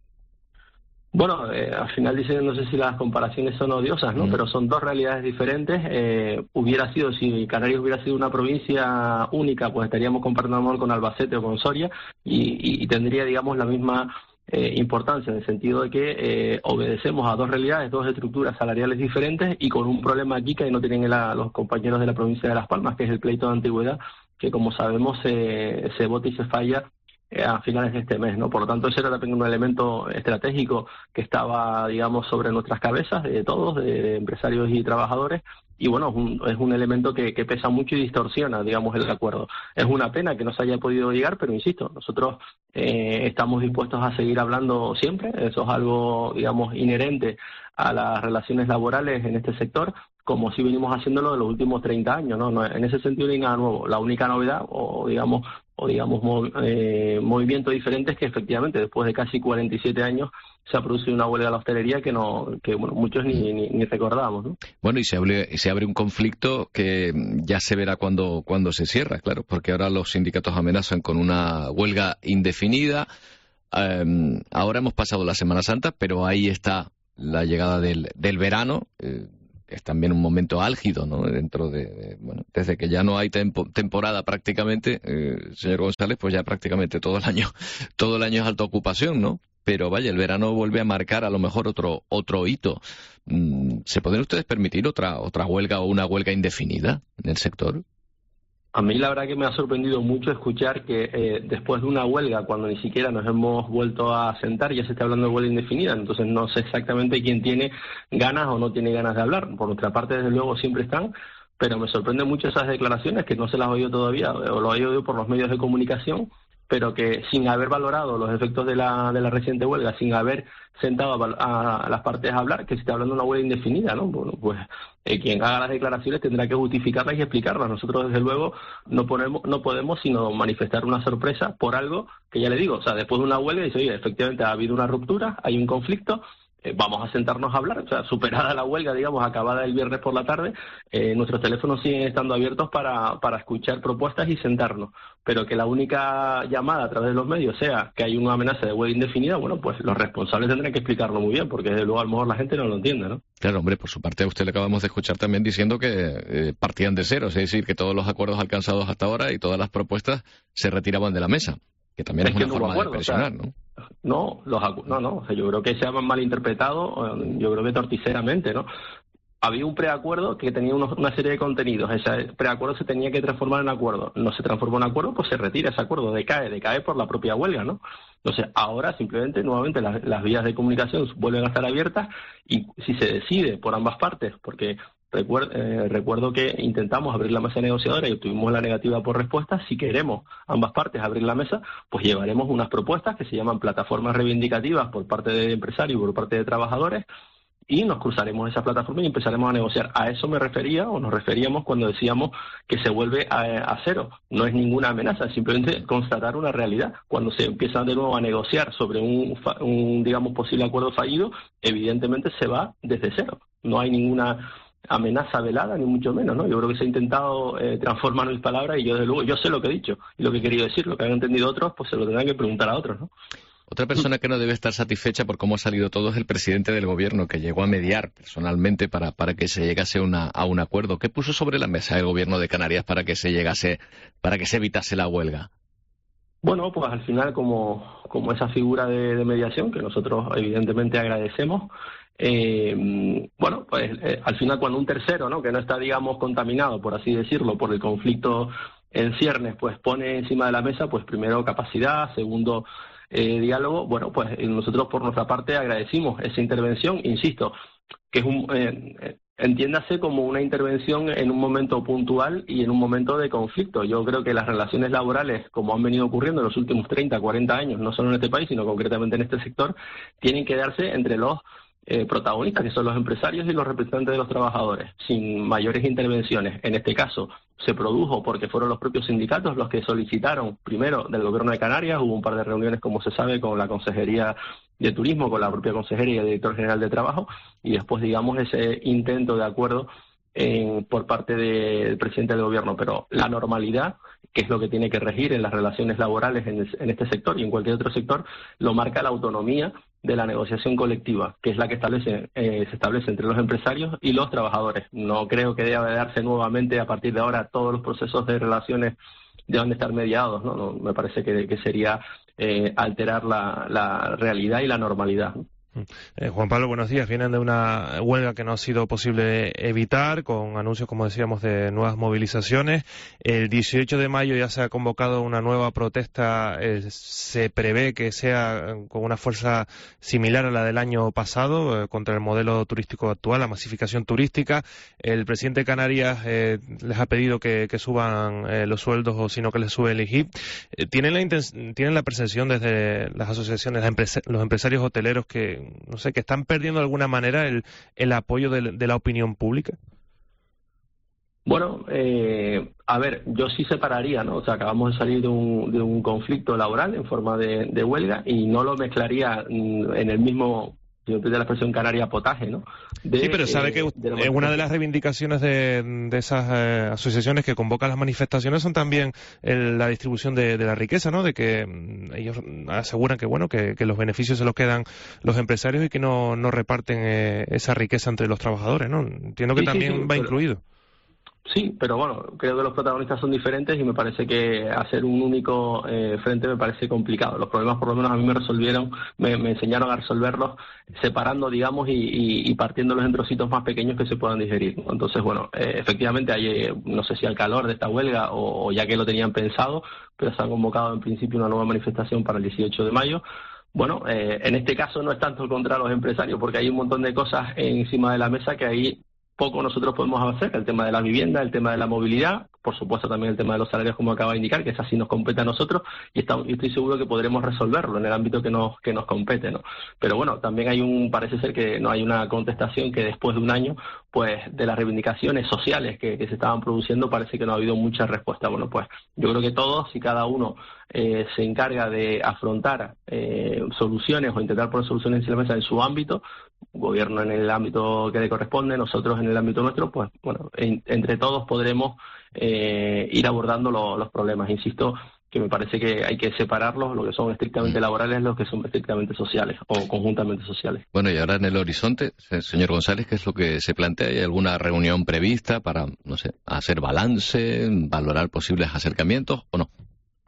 Bueno, eh, al final dicen, no sé si las comparaciones son odiosas, ¿no? Mm. Pero son dos realidades diferentes. Eh, hubiera sido, si Canarias hubiera sido una provincia única, pues estaríamos comparando con Albacete o con Soria y, y, y tendría, digamos, la misma Eh, importancia, en el sentido de que eh, obedecemos a dos realidades, dos estructuras salariales diferentes y con un problema aquí que no tienen la, los compañeros de la provincia de Las Palmas, que es el pleito de antigüedad, que como sabemos se, se vota y se falla eh, a finales de este mes, ¿no? Por lo tanto, ese era también un elemento estratégico que estaba, digamos, sobre nuestras cabezas, de todos, de empresarios y trabajadores, y bueno, es un, es un elemento que, que pesa mucho y distorsiona, digamos, el acuerdo. Es una pena que no se haya podido llegar, pero insisto, nosotros eh, estamos dispuestos a seguir hablando siempre, eso es algo, digamos, inherente a las relaciones laborales en este sector, como si venimos haciéndolo en los últimos treinta años, ¿no? No, en ese sentido no hay nada nuevo. La única novedad, o digamos, o digamos mov, eh, movimiento diferente es que efectivamente después de casi cuarenta y siete años se ha producido una huelga de la hostelería que no que bueno, muchos ni, ni, ni recordábamos, ¿no? Bueno, y se abre, se abre un conflicto que ya se verá cuando, cuando se cierra, claro, porque ahora los sindicatos amenazan con una huelga indefinida. Um, ahora hemos pasado la Semana Santa, pero ahí está la llegada del, del verano. Eh, es también un momento álgido, ¿no? Dentro de, de bueno, desde que ya no hay tempo, temporada prácticamente, eh, señor González, pues ya prácticamente todo el año, todo el año es alta ocupación, ¿no? Pero vaya, el verano vuelve a marcar a lo mejor otro otro hito. ¿Se pueden ustedes permitir otra otra huelga o una huelga indefinida en el sector? A mí la verdad que me ha sorprendido mucho escuchar que eh, después de una huelga, cuando ni siquiera nos hemos vuelto a sentar, ya se está hablando de huelga indefinida. Entonces no sé exactamente quién tiene ganas o no tiene ganas de hablar. Por nuestra parte, desde luego, siempre están, pero me sorprenden mucho esas declaraciones que no se las he oído todavía, o lo he oído por los medios de comunicación, pero que sin haber valorado los efectos de la de la reciente huelga, sin haber sentado a, a las partes a hablar, que se está hablando de una huelga indefinida, ¿no? Bueno, pues eh, quien haga las declaraciones tendrá que justificarlas y explicarlas. Nosotros, desde luego, no ponemos, no podemos sino manifestar una sorpresa por algo que ya le digo, o sea, después de una huelga dice, oye, efectivamente ha habido una ruptura, hay un conflicto, eh, vamos a sentarnos a hablar, o sea, superada la huelga, digamos, acabada el viernes por la tarde, eh, nuestros teléfonos siguen estando abiertos para, para escuchar propuestas y sentarnos. Pero que la única llamada a través de los medios sea que hay una amenaza de huelga indefinida, bueno, pues los responsables tendrán que explicarlo muy bien, porque desde luego a lo mejor la gente no lo entiende, ¿no? Claro, hombre, por su parte a usted le acabamos de escuchar también diciendo que eh, partían de cero, es decir, que todos los acuerdos alcanzados hasta ahora y todas las propuestas se retiraban de la mesa, que también es, es una forma acuerdo, de presionar, o sea, ¿no? No, los acu- no, no, o sea, yo creo que se han malinterpretado, yo creo que torticeramente, ¿no? Había un preacuerdo que tenía unos, una serie de contenidos. Ese preacuerdo se tenía que transformar en acuerdo. No se transformó en acuerdo, pues se retira ese acuerdo, decae, decae por la propia huelga, ¿no? Entonces, ahora simplemente, nuevamente, las, las vías de comunicación vuelven a estar abiertas y si se decide por ambas partes, porque recuerdo, eh, recuerdo que intentamos abrir la mesa negociadora y obtuvimos la negativa por respuesta, si queremos ambas partes abrir la mesa, pues llevaremos unas propuestas que se llaman plataformas reivindicativas por parte de empresarios y por parte de trabajadores, y nos cruzaremos esa plataforma y empezaremos a negociar. A eso me refería, o nos referíamos cuando decíamos que se vuelve a, a cero. No es ninguna amenaza, es simplemente constatar una realidad. Cuando se empieza de nuevo a negociar sobre un, un digamos, posible acuerdo fallido, evidentemente se va desde cero. No hay ninguna amenaza velada, ni mucho menos, ¿no? Yo creo que se ha intentado eh, transformar mis palabras y yo, desde luego, yo sé lo que he dicho y lo que he querido decir. Lo que han entendido otros, pues se lo tendrán que preguntar a otros, ¿no? Otra persona que no debe estar satisfecha por cómo ha salido todo es el presidente del gobierno, que llegó a mediar personalmente para, para que se llegase una, a un acuerdo. ¿Qué puso sobre la mesa el gobierno de Canarias para que se llegase, para que se evitase la huelga? Bueno, pues al final, como, como esa figura de, de mediación, que nosotros evidentemente agradecemos, eh, bueno, pues eh, al final cuando un tercero, ¿no?, que no está, digamos, contaminado, por así decirlo, por el conflicto en ciernes, pues pone encima de la mesa, pues primero capacidad, segundo Eh, diálogo, bueno, pues nosotros por nuestra parte agradecimos esa intervención, insisto, que es un, eh, entiéndase como una intervención en un momento puntual y en un momento de conflicto. Yo creo que las relaciones laborales, como han venido ocurriendo en los últimos treinta, cuarenta años, no solo en este país, sino concretamente en este sector, tienen que darse entre los Eh, protagonistas, que son los empresarios y los representantes de los trabajadores, sin mayores intervenciones. En este caso se produjo porque fueron los propios sindicatos los que solicitaron, primero del Gobierno de Canarias, hubo un par de reuniones, como se sabe, con la Consejería de Turismo, con la propia Consejería y el Director General de Trabajo, y después, digamos, ese intento de acuerdo en, por parte del presidente del Gobierno. Pero la normalidad, que es lo que tiene que regir en las relaciones laborales en, el, en este sector y en cualquier otro sector, lo marca la autonomía de la negociación colectiva, que es la que establece, eh, se establece entre los empresarios y los trabajadores. No creo que deba de darse nuevamente a partir de ahora todos los procesos de relaciones deben de estar mediados, ¿no? No, me parece que, que sería eh, alterar la, la realidad y la normalidad, ¿no? Eh, Juan Pablo, buenos días. Vienen de una huelga que no ha sido posible evitar, con anuncios, como decíamos, de nuevas movilizaciones. El dieciocho de mayo ya se ha convocado una nueva protesta. Eh, se prevé que sea con una fuerza similar a la del año pasado, eh, contra el modelo turístico actual, la masificación turística. El presidente de Canarias eh, les ha pedido que, que suban eh, los sueldos, o si no que les sube el I G I P. Eh, ¿tienen, la inten- ¿Tienen la percepción desde las asociaciones, las empresa- los empresarios hoteleros, que no sé, que están perdiendo de alguna manera el, el apoyo de, de la opinión pública? Bueno, eh, a ver, yo sí separaría, ¿no? O sea, acabamos de salir de un, de un conflicto laboral en forma de, de huelga y no lo mezclaría en el mismo, si me pide la expresión canaria, potaje, ¿no? De, sí, pero sabe eh, que de una de las reivindicaciones de, de esas eh, asociaciones que convocan las manifestaciones son también el, la distribución de, de la riqueza, ¿no? De que mm, ellos aseguran que, bueno, que, que los beneficios se los quedan los empresarios y que no, no reparten eh, esa riqueza entre los trabajadores, ¿no? Entiendo que sí, también sí, sí, va pero... incluido. Sí, pero bueno, creo que los protagonistas son diferentes y me parece que hacer un único eh, frente me parece complicado. Los problemas por lo menos a mí me resolvieron, me, me enseñaron a resolverlos separando, digamos, y, y, y partiéndolos en trocitos más pequeños que se puedan digerir, ¿no? Entonces, bueno, eh, efectivamente hay, eh, no sé si al calor de esta huelga o, o ya que lo tenían pensado, pero se ha convocado en principio una nueva manifestación para el dieciocho de mayo. Bueno, eh, en este caso no es tanto contra los empresarios, porque hay un montón de cosas encima de la mesa que ahí poco nosotros podemos hacer, el tema de la vivienda, el tema de la movilidad, por supuesto también el tema de los salarios, como acaba de indicar, que esa sí nos compete a nosotros, y está, yo estoy seguro que podremos resolverlo en el ámbito que nos que nos compete, ¿no? Pero bueno, también hay un, parece ser que no hay una contestación que después de un año, pues de las reivindicaciones sociales que, que se estaban produciendo, parece que no ha habido mucha respuesta. Bueno, pues yo creo que todos, si cada uno eh, se encarga de afrontar eh, soluciones o intentar poner soluciones en la mesa en su ámbito, gobierno en el ámbito que le corresponde, nosotros en el ámbito nuestro, pues bueno, en, entre todos podremos eh, ir abordando lo, los problemas. Insisto que me parece que hay que separarlos, lo que son estrictamente laborales, los que son estrictamente sociales o conjuntamente sociales. Bueno, y ahora en el horizonte, señor González, ¿qué es lo que se plantea? ¿Hay alguna reunión prevista para, no sé, hacer balance, valorar posibles acercamientos o no?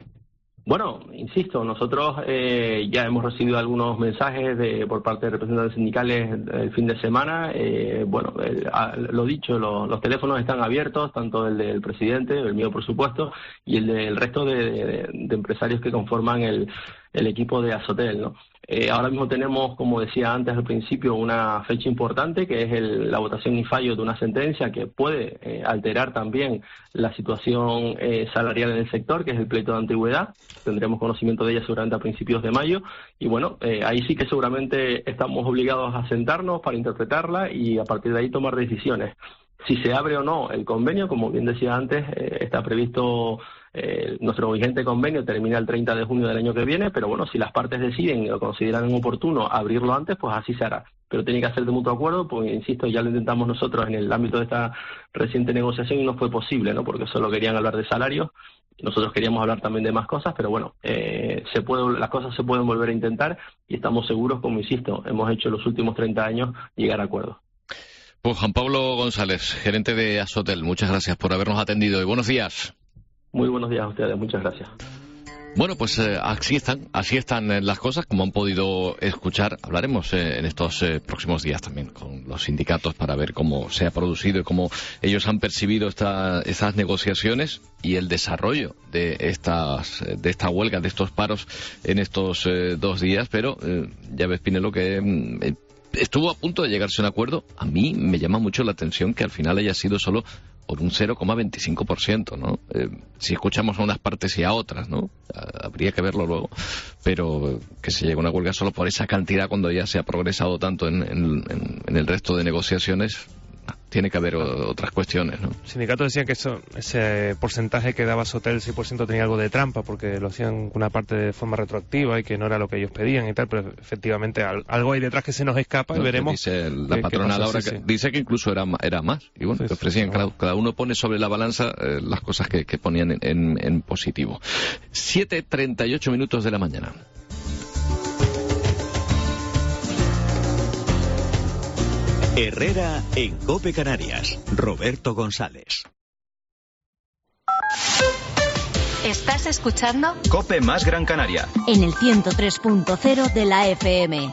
Bueno, insisto, nosotros eh, ya hemos recibido algunos mensajes de, por parte de representantes sindicales el fin de semana. Eh, bueno, el, a, lo dicho, lo, los teléfonos están abiertos, tanto el del presidente, el mío por supuesto, y el del resto de, de, de empresarios que conforman el, el equipo de Azotel, ¿no? Eh, ahora mismo tenemos, como decía antes al principio, una fecha importante que es el, la votación y fallo de una sentencia que puede eh, alterar también la situación eh, salarial en el sector, que es el pleito de antigüedad. Tendremos conocimiento de ella seguramente a principios de mayo y bueno, eh, ahí sí que seguramente estamos obligados a sentarnos para interpretarla y a partir de ahí tomar decisiones. Si se abre o no el convenio, como bien decía antes, eh, está previsto... Eh, nuestro vigente convenio termina el treinta de junio del año que viene, pero bueno, si las partes deciden o consideran oportuno abrirlo antes, pues así se hará. Pero tiene que ser de mutuo acuerdo, porque insisto, ya lo intentamos nosotros en el ámbito de esta reciente negociación y no fue posible, ¿no? Porque solo querían hablar de salarios, nosotros queríamos hablar también de más cosas, pero bueno, eh, se puede, las cosas se pueden volver a intentar y estamos seguros, como insisto, hemos hecho en los últimos treinta años llegar a acuerdos. Pues Juan Pablo González, gerente de Azotel, muchas gracias por habernos atendido y buenos días. Muy buenos días a ustedes, muchas gracias. Bueno, pues eh, así están, así están eh, las cosas, como han podido escuchar. Hablaremos eh, en estos eh, próximos días también con los sindicatos para ver cómo se ha producido y cómo ellos han percibido esta, estas negociaciones y el desarrollo de estas, de esta huelga, de estos paros en estos eh, dos días. Pero eh, ya ves, Pinelo, que eh, estuvo a punto de llegarse a un acuerdo. A mí me llama mucho la atención que al final haya sido solo por un cero coma veinticinco por ciento, ¿no? Eh, si escuchamos a unas partes y a otras, ¿no? Habría que verlo luego, pero que se llegue a una huelga solo por esa cantidad cuando ya se ha progresado tanto en, en, en el resto de negociaciones, tiene que haber otras cuestiones, ¿no? Los sindicatos decían que eso, ese porcentaje que daba Azotel, el seis por ciento, tenía algo de trampa, porque lo hacían una parte de forma retroactiva y que no era lo que ellos pedían y tal, pero efectivamente algo hay detrás que se nos escapa y no, veremos. Dice la patronal ahora que, sí. Dice que incluso era, era más, y bueno, sí, que ofrecían, sí, cada, cada uno pone sobre la balanza eh, las cosas que, que ponían en, en, en positivo. siete treinta y ocho minutos de la mañana. Herrera en COPE Canarias. Roberto González. ¿Estás escuchando? COPE más Gran Canaria. En el ciento tres punto cero de la F M.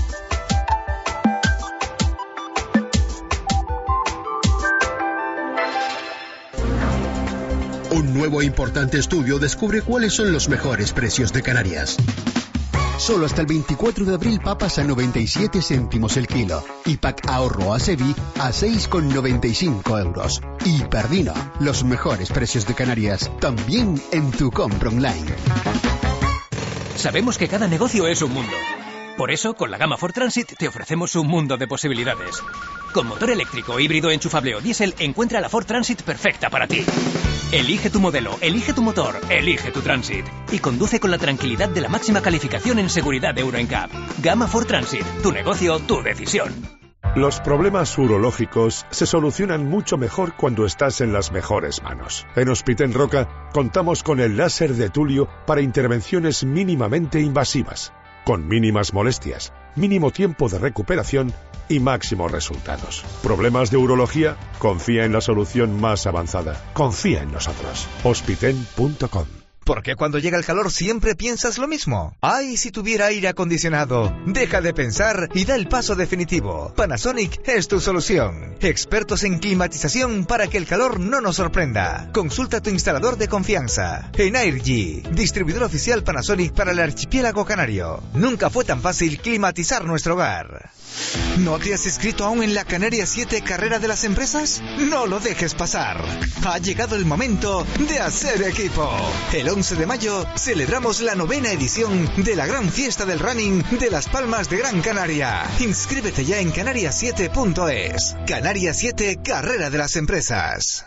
Un nuevo e importante estudio descubre cuáles son los mejores precios de Canarias. Solo hasta el veinticuatro de abril papas a noventa y siete céntimos el kilo y pack ahorro a Sevi a seis con noventa y cinco euros. Y Perdino, los mejores precios de Canarias, también en tu compra online. Sabemos que cada negocio es un mundo. Por eso, con la gama Ford Transit te ofrecemos un mundo de posibilidades. Con motor eléctrico, híbrido, enchufable o diésel, encuentra la Ford Transit perfecta para ti. Elige tu modelo, elige tu motor, elige tu Transit. Y conduce con la tranquilidad de la máxima calificación en seguridad de Euro N C A P. Gama Ford Transit. Tu negocio, tu decisión. Los problemas urológicos se solucionan mucho mejor cuando estás en las mejores manos. En Hospiten Roca contamos con el láser de Tulio para intervenciones mínimamente invasivas, con mínimas molestias, mínimo tiempo de recuperación y máximos resultados. ¿Problemas de urología? Confía en la solución más avanzada. Confía en nosotros. hospiten punto com. ¿Por qué cuando llega el calor siempre piensas lo mismo? ¡Ay, si tuviera aire acondicionado! Deja de pensar y da el paso definitivo. Panasonic es tu solución. Expertos en climatización para que el calor no nos sorprenda. Consulta a tu instalador de confianza. Energy, distribuidor oficial Panasonic para el archipiélago canario. Nunca fue tan fácil climatizar nuestro hogar. ¿No te has inscrito aún en la Canarias siete Carrera de las Empresas? No lo dejes pasar. Ha llegado el momento de hacer equipo. El once de mayo celebramos la novena edición de la gran fiesta del running de Las Palmas de Gran Canaria. Inscríbete ya en canarias siete punto es. Canarias siete Carrera de las Empresas.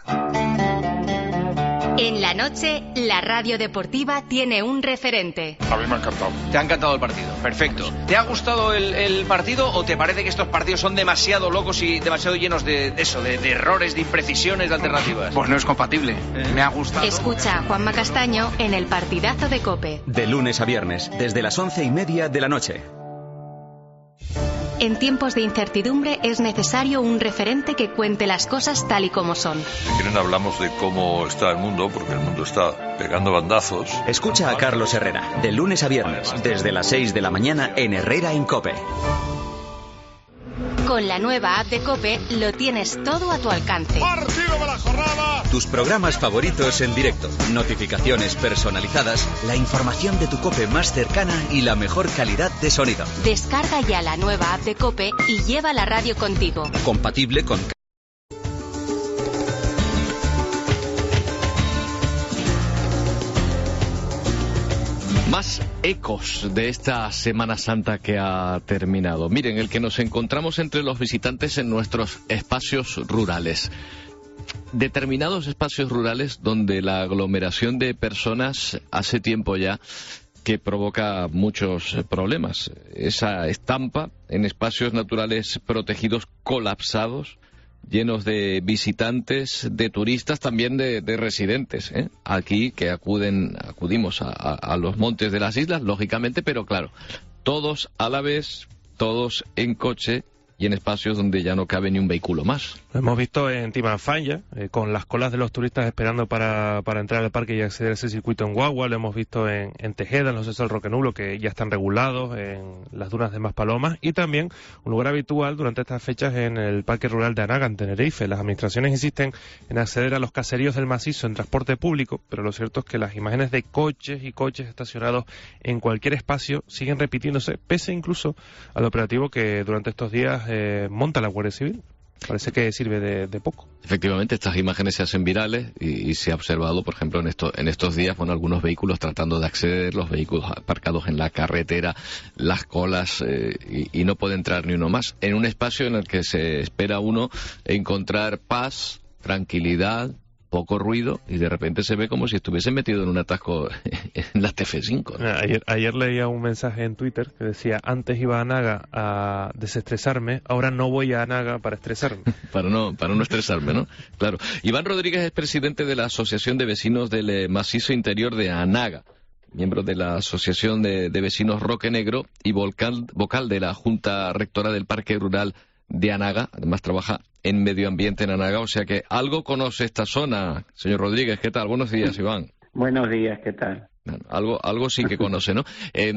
En la noche, la radio deportiva tiene un referente. A mí me ha encantado. ¿Te ha encantado el partido? Perfecto. ¿Te ha gustado el, el partido o te parece que estos partidos son demasiado locos y demasiado llenos de, de eso, de, de errores, de imprecisiones, de alternativas? Pues no es compatible. ¿Eh? Me ha gustado. Escucha a Juanma Castaño en el partidazo de COPE. De lunes a viernes, desde las once y media de la noche. En tiempos de incertidumbre es necesario un referente que cuente las cosas tal y como son. Si quieren hablamos de cómo está el mundo, porque el mundo está pegando bandazos. Escucha a Carlos Herrera, de lunes a viernes, desde las seis de la mañana en Herrera en COPE. Con la nueva app de COPE lo tienes todo a tu alcance. ¡Partido de la jornada! Tus programas favoritos en directo, notificaciones personalizadas, la información de tu COPE más cercana y la mejor calidad de sonido. Descarga ya la nueva app de COPE y lleva la radio contigo. Compatible con... Más ecos de esta Semana Santa que ha terminado. Miren, el que nos encontramos entre los visitantes en nuestros espacios rurales. Determinados espacios rurales donde la aglomeración de personas hace tiempo ya que provoca muchos problemas. Esa estampa en espacios naturales protegidos colapsados, llenos de visitantes, de turistas, también de, de residentes, ¿eh? Aquí que acuden, acudimos a, a, a los montes de las islas, lógicamente, pero claro, todos a la vez, todos en coche y en espacios donde ya no cabe ni un vehículo más. Lo hemos visto en Timanfaya, eh, con las colas de los turistas esperando para, para entrar al parque y acceder a ese circuito en Guagua. Lo hemos visto en, en Tejeda, en los accesos al Roque Nublo, que ya están regulados, en las dunas de Maspalomas, y también un lugar habitual durante estas fechas en el Parque Rural de Anaga, en Tenerife. Las administraciones insisten en acceder a los caseríos del macizo en transporte público, pero lo cierto es que las imágenes de coches y coches estacionados en cualquier espacio siguen repitiéndose, pese incluso al operativo que durante estos días eh, monta la Guardia Civil. Parece que sirve de, de poco. Efectivamente, estas imágenes se hacen virales y, y se ha observado, por ejemplo, en, esto, en estos días, bueno, algunos vehículos tratando de acceder, los vehículos aparcados en la carretera, las colas, eh, y, y no puede entrar ni uno más. En un espacio en el que se espera uno encontrar paz, tranquilidad, poco ruido, y de repente se ve como si estuviese metido en un atasco en la T F cinco, ¿no? Ayer, ayer leía un mensaje en Twitter que decía: antes iba a Anaga a desestresarme, ahora no voy a Anaga para estresarme. para no para no estresarme, ¿no? Claro. Iván Rodríguez es presidente de la Asociación de Vecinos del eh, Macizo Interior de Anaga, miembro de la Asociación de, de Vecinos Roque Negro y vocal, vocal de la Junta Rectora del Parque Rural de Anaga. Además trabaja en medio ambiente en Anaga, o sea que algo conoce esta zona. Señor Rodríguez, ¿qué tal? Buenos días, Iván. Buenos días, ¿qué tal? Bueno, algo, algo sí que conoce, ¿no? Eh,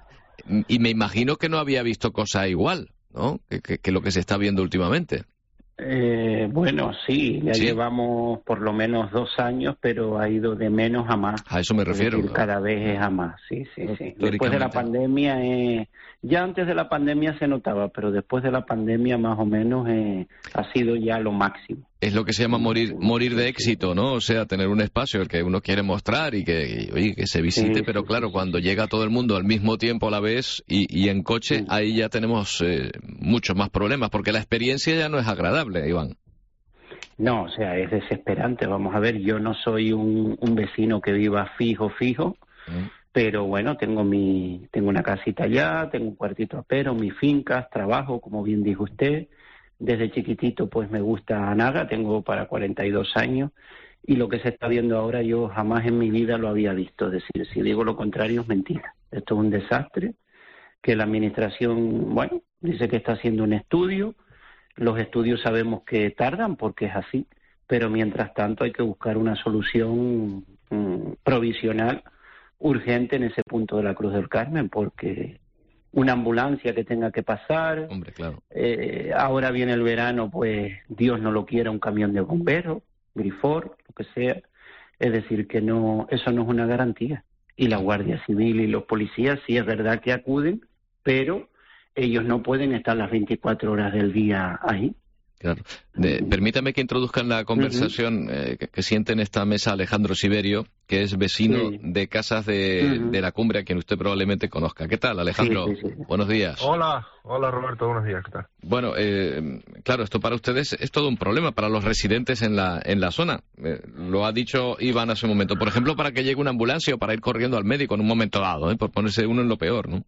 y me imagino que no había visto cosa igual, ¿no? Que, que, que lo que se está viendo últimamente. Eh, bueno, sí, ya ¿Sí? llevamos por lo menos dos años, pero ha ido de menos a más. A eso me refiero. Es decir, cada vez es a más, sí, sí, sí. Después de la pandemia, eh, ya antes de la pandemia se notaba, pero después de la pandemia más o menos eh, ha sido ya lo máximo. Es lo que se llama morir morir de éxito, ¿no? O sea, tener un espacio el que uno quiere mostrar y que, y, oye, que se visite, sí, pero sí, claro, sí, cuando sí. llega todo el mundo al mismo tiempo a la vez y, y en coche, sí. ahí ya tenemos eh, muchos más problemas, porque la experiencia ya no es agradable, Iván. No, o sea, es desesperante. Vamos a ver, yo no soy un, un vecino que viva fijo, fijo, mm. pero bueno, tengo mi tengo una casita allá, tengo un cuartito apero, mis fincas, trabajo, como bien dijo usted. Desde chiquitito pues me gusta Naga, tengo para cuarenta y dos años y lo que se está viendo ahora yo jamás en mi vida lo había visto. Es decir, si digo lo contrario es mentira. Esto es un desastre que la administración, bueno, dice que está haciendo un estudio. Los estudios sabemos que tardan porque es así, pero mientras tanto hay que buscar una solución mmm, provisional urgente en ese punto de la Cruz del Carmen, porque una ambulancia que tenga que pasar. Hombre, claro. Eh, ahora viene el verano, pues Dios no lo quiera, un camión de bomberos, Grifor, lo que sea. Es decir, que no, eso no es una garantía. Y la Guardia Civil y los policías sí es verdad que acuden, pero ellos no pueden estar las veinticuatro horas del día ahí. Claro. De, permítame que introduzca en la conversación uh-huh. eh, que, que siente en esta mesa Alejandro Siberio, que es vecino sí. de Casas de, uh-huh. de la Cumbre, a quien usted probablemente conozca. ¿Qué tal, Alejandro? Sí, sí, sí. Buenos días. Hola, hola Roberto, buenos días. ¿Qué tal? Bueno, eh, claro, esto para ustedes es todo un problema, para los residentes en la en la zona. Eh, lo ha dicho Iván hace un momento. Por ejemplo, para que llegue una ambulancia o para ir corriendo al médico en un momento dado, ¿eh? Por ponerse uno en lo peor, ¿no?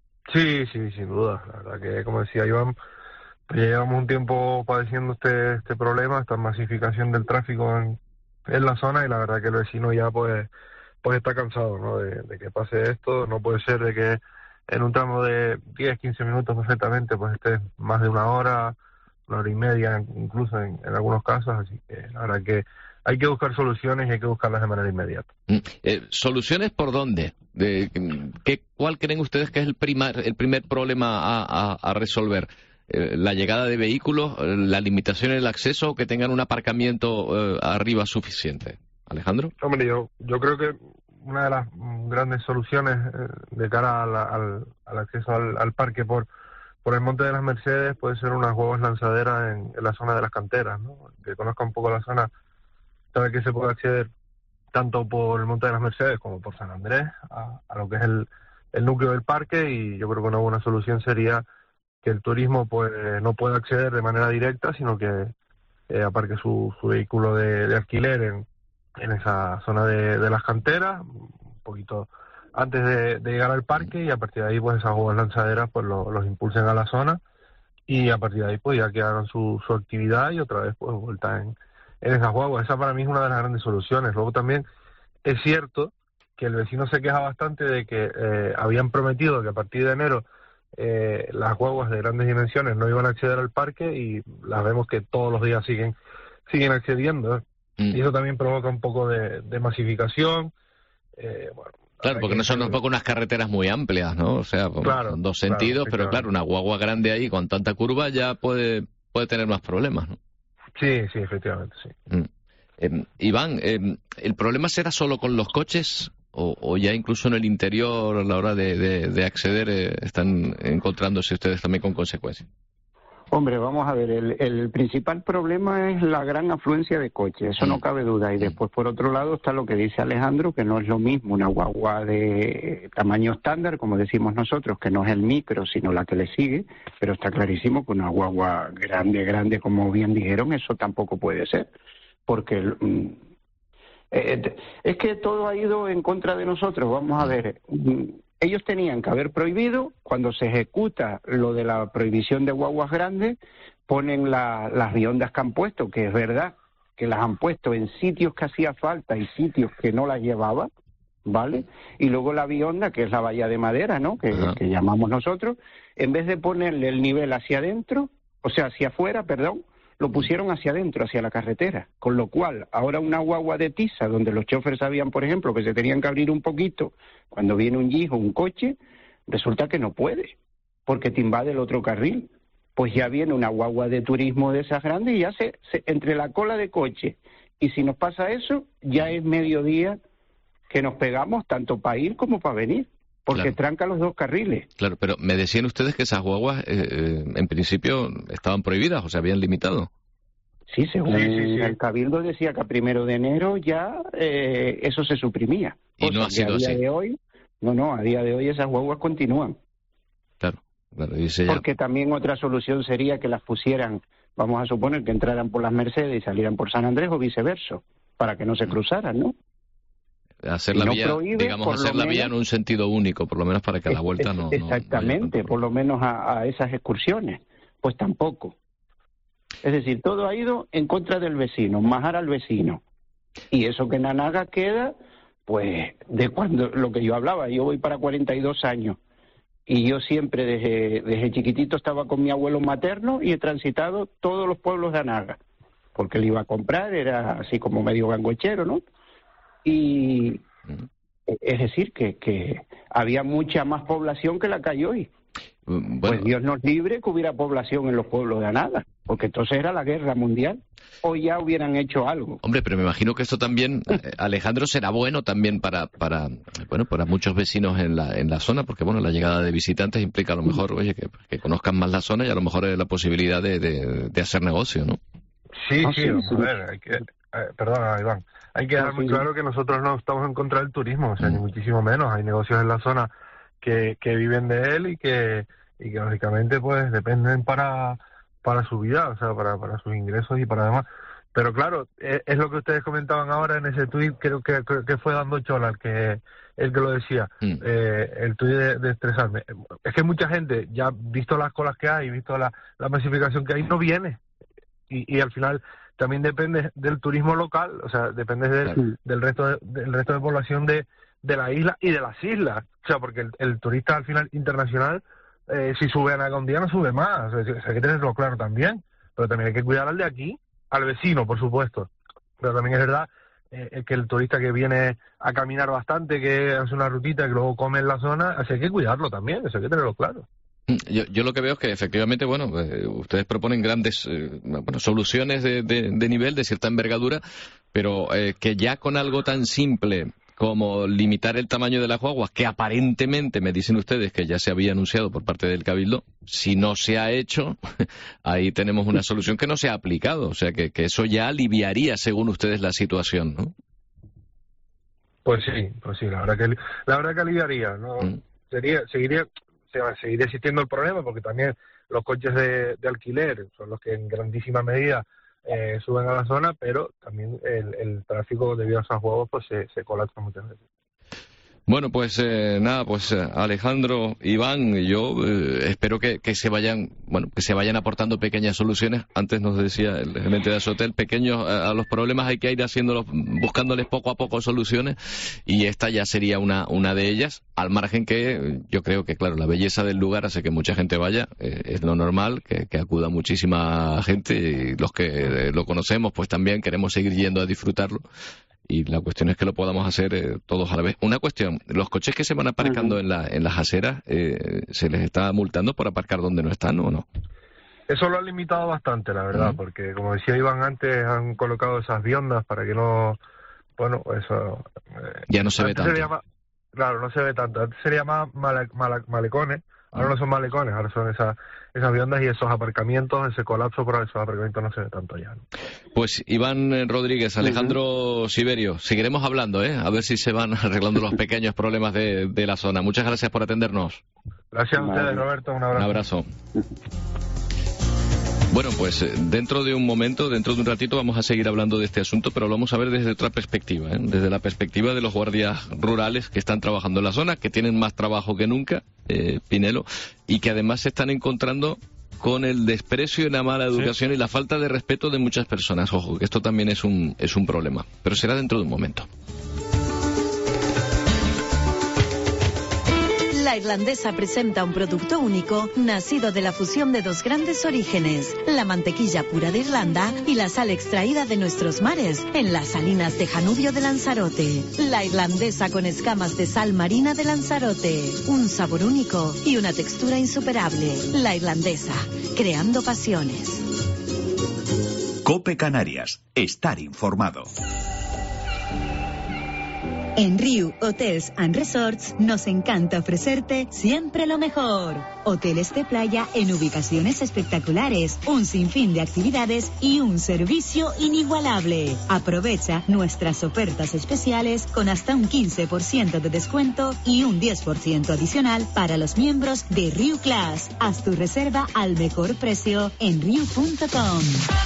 Sí, sí, sin duda. La verdad que, como decía Iván, pues ya llevamos un tiempo padeciendo este este problema, esta masificación del tráfico en, en la zona, y la verdad que el vecino ya pues pues está cansado, ¿no? De, de que pase esto. No puede ser de que en un tramo de diez, quince minutos perfectamente pues esté más de una hora, una hora y media incluso en, en algunos casos, así que la verdad que hay que buscar soluciones y hay que buscarlas de manera inmediata. Eh, ¿Soluciones por dónde? De, ¿qué, ¿Cuál creen ustedes que es el, primar, el primer problema a, a, a resolver? Eh, ¿La llegada de vehículos, la limitación en el acceso o que tengan un aparcamiento eh, arriba suficiente? ¿Alejandro? Hombre, yo, yo creo que una de las grandes soluciones eh, de cara a la, al, al acceso al, al parque por por el Monte de las Mercedes puede ser unas huevas lanzaderas en, en la zona de las canteras, ¿no? Que conozca un poco la zona, sabe que se puede acceder tanto por el Monte de las Mercedes como por San Andrés a, a lo que es el, el núcleo del parque, y yo creo que una buena solución sería que el turismo pues no pueda acceder de manera directa, sino que eh, aparque su, su vehículo de, de alquiler en, en esa zona de, de las canteras, un poquito antes de, de llegar al parque, y a partir de ahí pues esas huevas lanzaderas pues lo, los impulsen a la zona, y a partir de ahí pues ya que hagan su, su actividad y otra vez pues vuelta en, en esas guaguas. Esa para mí es una de las grandes soluciones. Luego también es cierto que el vecino se queja bastante de que eh, habían prometido que a partir de enero eh, las guaguas de grandes dimensiones no iban a acceder al parque, y las vemos que todos los días siguen siguen accediendo, ¿eh? mm. Y eso también provoca un poco de, de masificación. Eh, bueno, claro, porque no son tampoco unas carreteras muy amplias, ¿no? O sea, con, claro, con dos sentidos, claro, pero claro, una guagua grande ahí con tanta curva ya puede puede tener más problemas, ¿no? Sí, sí, efectivamente, sí. Mm. Eh, Iván, eh, ¿el problema será solo con los coches o, o ya incluso en el interior a la hora de, de, de acceder eh, están encontrándose ustedes también con consecuencias? Hombre, vamos a ver, el, el principal problema es la gran afluencia de coches, eso no cabe duda. Y después, por otro lado, está lo que dice Alejandro, que no es lo mismo una guagua de tamaño estándar, como decimos nosotros, que no es el micro, sino la que le sigue, pero está clarísimo que una guagua grande, grande, como bien dijeron, eso tampoco puede ser, porque mm, eh, es que todo ha ido en contra de nosotros. Vamos a ver, mm, ellos tenían que haber prohibido, cuando se ejecuta lo de la prohibición de guaguas grandes, ponen la, las biondas que han puesto, que es verdad que las han puesto en sitios que hacía falta y sitios que no las llevaba, ¿vale? Y luego la bionda, que es la valla de madera, ¿no?, que, que llamamos nosotros, en vez de ponerle el nivel hacia adentro, o sea, hacia afuera, perdón, lo pusieron hacia adentro, hacia la carretera, con lo cual ahora una guagua de tiza, donde los choferes sabían, por ejemplo, que se tenían que abrir un poquito cuando viene un Jeep o un coche, resulta que no puede, porque te invade el otro carril. Pues ya viene una guagua de turismo de esas grandes y ya se, se entre la cola de coche, y si nos pasa eso, ya es mediodía que nos pegamos tanto para ir como para venir, porque claro, tranca los dos carriles. Claro, pero me decían ustedes que esas guaguas eh, en principio estaban prohibidas o se habían limitado. Sí, según sí, sí, sí. el Cabildo decía que a primero de enero ya eh, eso se suprimía. Y no ha sido a día así. de hoy, no, no, a día de hoy esas guaguas continúan. Claro, claro, dice ya. Porque también otra solución sería que las pusieran, vamos a suponer que entraran por las Mercedes y salieran por San Andrés o viceversa, para que no se cruzaran, ¿no? Hacer Y la no vía, prohíbe, digamos, por lo hacer la vía en menos- un sentido único, por lo menos para que a la vuelta no... no- Exactamente, por lo menos a, a esas excursiones. Pues tampoco. Es decir, todo ha ido en contra del vecino, majar al vecino. Y eso que en Anaga queda, pues, de cuando lo que yo hablaba. Yo voy para cuarenta y dos años. Y yo siempre, desde, desde chiquitito, estaba con mi abuelo materno y he transitado todos los pueblos de Anaga. Porque le iba a comprar, era así como medio gangochero, ¿no? Y es decir, que, que había mucha más población que la que hay hoy. Bueno, Pues Dios nos libre que hubiera población en los pueblos de Anaga, porque entonces era la guerra mundial, o ya hubieran hecho algo. Hombre, pero me imagino que esto también, eh, Alejandro, será bueno también para, para, bueno, para muchos vecinos en la, en la zona, porque bueno, la llegada de visitantes implica a lo mejor, oye, que, que conozcan más la zona y a lo mejor es la posibilidad de, de, de hacer negocio, ¿no? Sí, Ah, sí, sí, vamos sí. a ver, hay que, eh, perdona, Iván, hay que Ah, dejar muy sí. claro que nosotros no estamos en contra del turismo, o sea, ni Mm. muchísimo menos. Hay negocios en la zona que, que viven de él y que, y que lógicamente pues dependen para, para su vida, o sea, para, para sus ingresos y para demás. Pero claro, es, es lo que ustedes comentaban ahora en ese tuit, creo que, creo que fue Dando Chola el que, el que lo decía, Mm. eh, el tuit de, de estresarme. Es que mucha gente, ya visto las colas que hay, visto la, la masificación que hay, no viene. Y, y al final también depende del turismo local, o sea, depende del, Claro. del resto de, del resto de población de, de la isla y de las islas. O sea, porque el, el turista al final internacional, eh, si sube a Anaga un día, no sube más. O sea, hay que tenerlo claro también. Pero también hay que cuidar al de aquí, al vecino, por supuesto. Pero también es verdad eh, que el turista que viene a caminar bastante, que hace una rutita, que luego come en la zona, así hay que cuidarlo también, eso hay que tenerlo claro. Yo, yo lo que veo es que efectivamente, bueno, eh, ustedes proponen grandes eh, bueno, soluciones de, de, de nivel, de cierta envergadura, pero eh, que ya con algo tan simple como limitar el tamaño de las guaguas, que aparentemente me dicen ustedes que ya se había anunciado por parte del Cabildo, si no se ha hecho, ahí tenemos una solución que no se ha aplicado, o sea que, que eso ya aliviaría, según ustedes, la situación, ¿no? Pues sí, pues sí, la verdad que la verdad que aliviaría, ¿no? Mm. Sería, seguiría, se va- seguiría existiendo el problema porque también los coches de, de alquiler son los que en grandísima medida eh, suben a la zona, pero también el, el tráfico debido a esos juegos pues se, se colapsa muchas veces. Bueno, pues eh, nada, pues eh, Alejandro, Iván, yo eh, espero que, que se vayan, bueno, que se vayan aportando pequeñas soluciones. Antes nos decía el gerente de Azotel, pequeños eh, a los problemas hay que ir haciéndolos, buscándoles poco a poco soluciones, y esta ya sería una una de ellas. Al margen que eh, yo creo que, claro, la belleza del lugar hace que mucha gente vaya, eh, es lo normal, que, que acuda muchísima gente, y los que eh, lo conocemos, pues también queremos seguir yendo a disfrutarlo. Y la cuestión es que lo podamos hacer eh, todos a la vez. Una cuestión, los coches que se van aparcando uh-huh. en, la, en las aceras, eh, ¿se les está multando por aparcar donde no están o no? Eso lo han limitado bastante, la verdad, uh-huh. porque como decía Iván antes, han colocado esas biondas para que no... Bueno, eso... Eh, ya no se ve tanto. Llama, claro, no se ve tanto. Antes se llama male, male, malecones, ahora no son malecones, ahora son esas, esas biondas y esos aparcamientos, ese colapso por esos aparcamientos no se ve tanto ya, ¿no? Pues Iván Rodríguez, Alejandro uh-huh. Siberio, seguiremos hablando, ¿eh? A ver si se van arreglando los pequeños problemas de, de la zona. Muchas gracias por atendernos. Gracias a ustedes, Roberto. Un abrazo. Un abrazo. Bueno, pues dentro de un momento, dentro de un ratito vamos a seguir hablando de este asunto, pero lo vamos a ver desde otra perspectiva, ¿eh? Desde la perspectiva de los guardias rurales que están trabajando en la zona, que tienen más trabajo que nunca, eh, Pinelo, y que además se están encontrando con el desprecio y la mala educación sí. y la falta de respeto de muchas personas. Ojo, que esto también es un, es un problema, pero será dentro de un momento. La Irlandesa presenta un producto único nacido de la fusión de dos grandes orígenes, la mantequilla pura de Irlanda y la sal extraída de nuestros mares en las salinas de Janubio de Lanzarote. La Irlandesa con escamas de sal marina de Lanzarote, un sabor único y una textura insuperable. La Irlandesa, creando pasiones. COPE Canarias, estar informado. En Riu Hotels and Resorts nos encanta ofrecerte siempre lo mejor. Hoteles de playa en ubicaciones espectaculares, un sinfín de actividades y un servicio inigualable. Aprovecha nuestras ofertas especiales con hasta un quince por ciento de descuento y un diez por ciento adicional para los miembros de Riu Class. Haz tu reserva al mejor precio en riu punto com.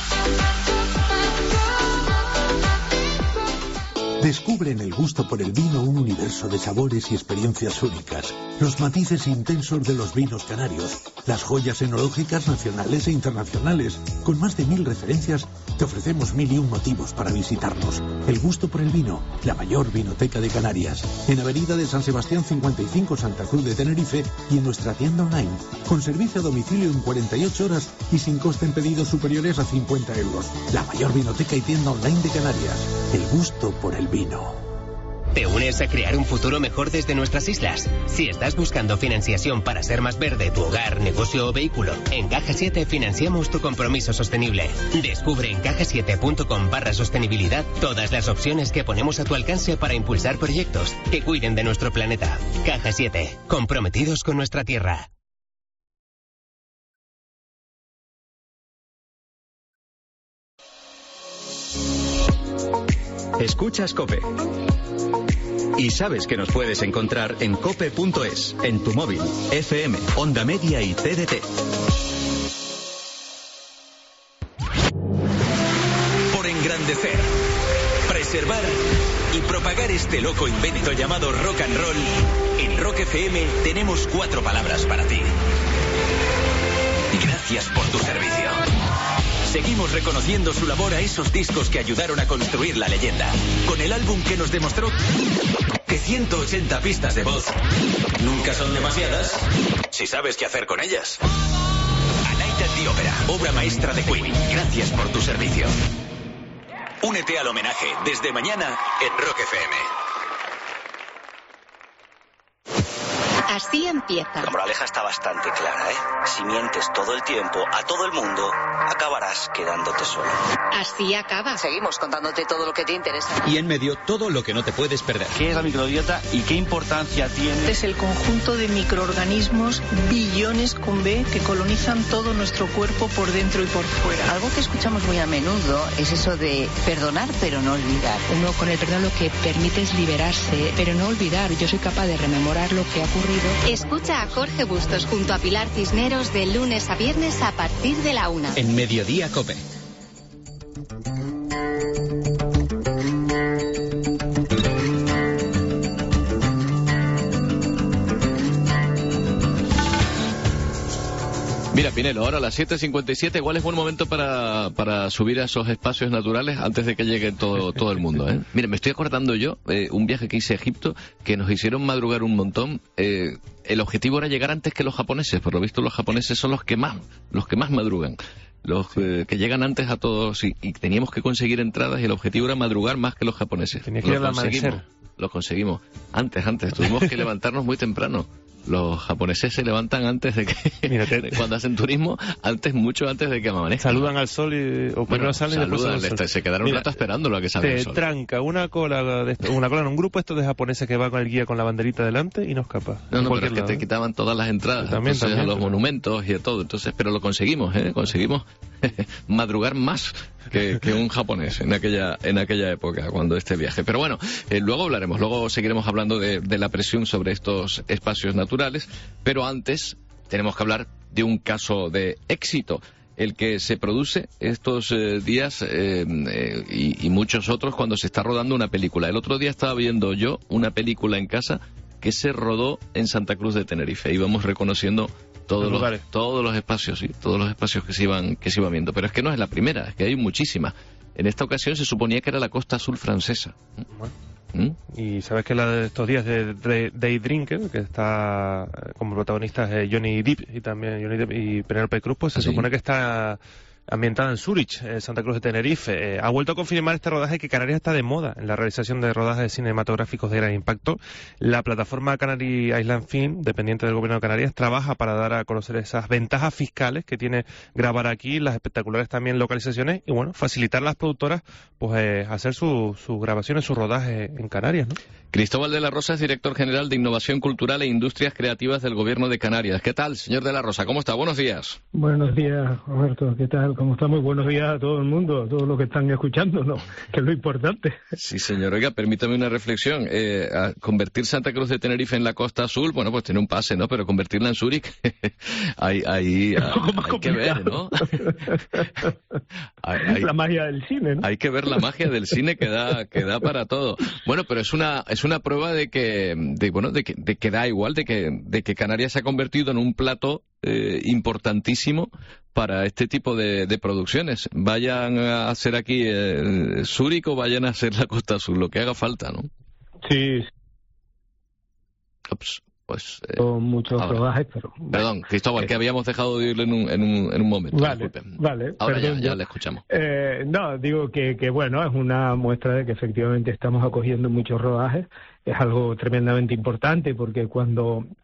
Descubre en el gusto por el vino un universo de sabores y experiencias únicas, los matices intensos de los vinos canarios, las joyas enológicas nacionales e internacionales. Con más de mil referencias, te ofrecemos mil y un motivos para visitarnos. El gusto por el vino, la mayor vinoteca de Canarias, en Avenida de San Sebastián cincuenta y cinco, Santa Cruz de Tenerife, y en nuestra tienda online, con servicio a domicilio en cuarenta y ocho horas y sin coste en pedidos superiores a cincuenta euros. La mayor vinoteca y tienda online de Canarias. El gusto por el vino. ¿Te unes a crear un futuro mejor desde nuestras islas? Si estás buscando financiación para ser más verde tu hogar, negocio o vehículo, en Caja siete financiamos tu compromiso sostenible. Descubre en caja siete punto com barra sostenibilidad todas las opciones que ponemos a tu alcance para impulsar proyectos que cuiden de nuestro planeta. Caja siete, comprometidos con nuestra tierra. Escuchas COPE. Y sabes que nos puedes encontrar en cope punto es, en tu móvil, F M, Onda Media y T D T. Por engrandecer, preservar y propagar este loco invento llamado rock and roll, en Rock F M tenemos cuatro palabras para ti. Gracias por tu servicio. Seguimos reconociendo su labor a esos discos que ayudaron a construir la leyenda. Con el álbum que nos demostró que ciento ochenta pistas de voz nunca son demasiadas si sabes qué hacer con ellas. A Night at the Opera, obra maestra de Queen. Gracias por tu servicio. Únete al homenaje desde mañana en Rock F M. Así empieza. La moraleja está bastante clara, ¿eh? Si mientes todo el tiempo a todo el mundo, acabarás quedándote solo. Así acaba. Seguimos contándote todo lo que te interesa. Y en medio, todo lo que no te puedes perder. ¿Qué es la microbiota y qué importancia tiene? Es el conjunto de microorganismos, billones con B, que colonizan todo nuestro cuerpo por dentro y por fuera. Algo que escuchamos muy a menudo es eso de perdonar pero no olvidar. Uno con el perdón lo que permite es liberarse, pero no olvidar. Yo soy capaz de rememorar lo que ha ocurrido. Escucha a Jorge Bustos junto a Pilar Cisneros de lunes a viernes a partir de la una. En Mediodía COPE. Mira, Pinelo, ahora a las siete cincuenta y siete, igual es buen momento para, para subir a esos espacios naturales antes de que llegue todo, todo el mundo, ¿eh? Mira, me estoy acordando yo, eh, un viaje que hice a Egipto, que nos hicieron madrugar un montón. Eh, el objetivo era llegar antes que los japoneses. Por lo visto, los japoneses son los que más, los que más madrugan. Los eh, que llegan antes a todos, y, y teníamos que conseguir entradas, y el objetivo era madrugar más que los japoneses. Tenía que ir al amanecer. Lo conseguimos. Antes, antes. Tuvimos que levantarnos muy temprano. Los japoneses se levantan antes de que... Mira, te... cuando hacen turismo, antes, mucho antes de que amanezca. Saludan al sol y... o bueno, salen saludan, y después al sol. Se quedaron Mira, un rato esperándolo a que salga el sol. Te tranca una cola, de esto, una cola en un grupo estos de japoneses que va con el guía con la banderita delante y no escapa. No, no, pero es que te quitaban todas las entradas. También, entonces, también, a los pero... monumentos y a todo. Entonces, pero lo conseguimos, ¿eh? Conseguimos madrugar más que, que un japonés en aquella en aquella época, cuando este viaje. Pero bueno, eh, luego hablaremos, luego seguiremos hablando de, de la presión sobre estos espacios naturales, pero antes tenemos que hablar de un caso de éxito, el que se produce estos eh, días eh, eh, y, y muchos otros cuando se está rodando una película. El otro día estaba viendo yo una película en casa que se rodó en Santa Cruz de Tenerife. Íbamos reconociendo todos los, los todos los espacios, sí, todos los espacios que se iban que se iban viendo. Pero es que no es la primera, es que hay muchísimas. En esta ocasión se suponía que era la costa azul francesa. Bueno. ¿Mm? Y sabes que la de estos días de, de Day Drinker, que está como protagonistas eh, Johnny Depp y también Johnny Depp y Penélope Cruz, pues se ¿Ah, sí? supone que está ambientada en Zúrich, eh, Santa Cruz de Tenerife. Eh, ha vuelto a confirmar este rodaje que Canarias está de moda en la realización de rodajes cinematográficos de gran impacto. La plataforma Canary Island Film, dependiente del Gobierno de Canarias, trabaja para dar a conocer esas ventajas fiscales que tiene grabar aquí, las espectaculares también localizaciones y, bueno, facilitar a las productoras pues eh, hacer sus su grabaciones, su rodaje en Canarias, ¿no? Cristóbal de la Rosa es director general de Innovación Cultural e Industrias Creativas del Gobierno de Canarias. ¿Qué tal, señor de la Rosa? ¿Cómo está? Buenos días. Buenos días, Roberto. ¿Qué tal? ¿Cómo está? Muy buenos días a todo el mundo, a todos los que están escuchando, ¿no? Que es lo importante. Sí, señor. Oiga, permítame una reflexión. Eh, a convertir Santa Cruz de Tenerife en la Costa Azul, bueno, pues tiene un pase, ¿no? Pero convertirla en Zúrich, ahí, ahí hay, hay que ver, ¿no? hay, hay, la magia del cine, ¿no? Hay que ver la magia del cine que da, que da para todo. Bueno, pero es una, es una prueba de que, de, bueno, de que, de que da igual, de que, de que Canarias se ha convertido en un plato eh, importantísimo para este tipo de, de producciones. Vayan a hacer aquí eh, Zúrich o vayan a hacer la Costa Azul, lo que haga falta, ¿no? Sí. Ups, pues... Eh, Con muchos rodajes, pero... Perdón, Cristóbal, que habíamos dejado de oírle en un, en un, en un momento. Vale, disculpen. vale. Ahora perdón, ya, ya le escuchamos. Eh, no, digo que, que, bueno, es una muestra de que efectivamente estamos acogiendo muchos rodajes. Es algo tremendamente importante porque cuando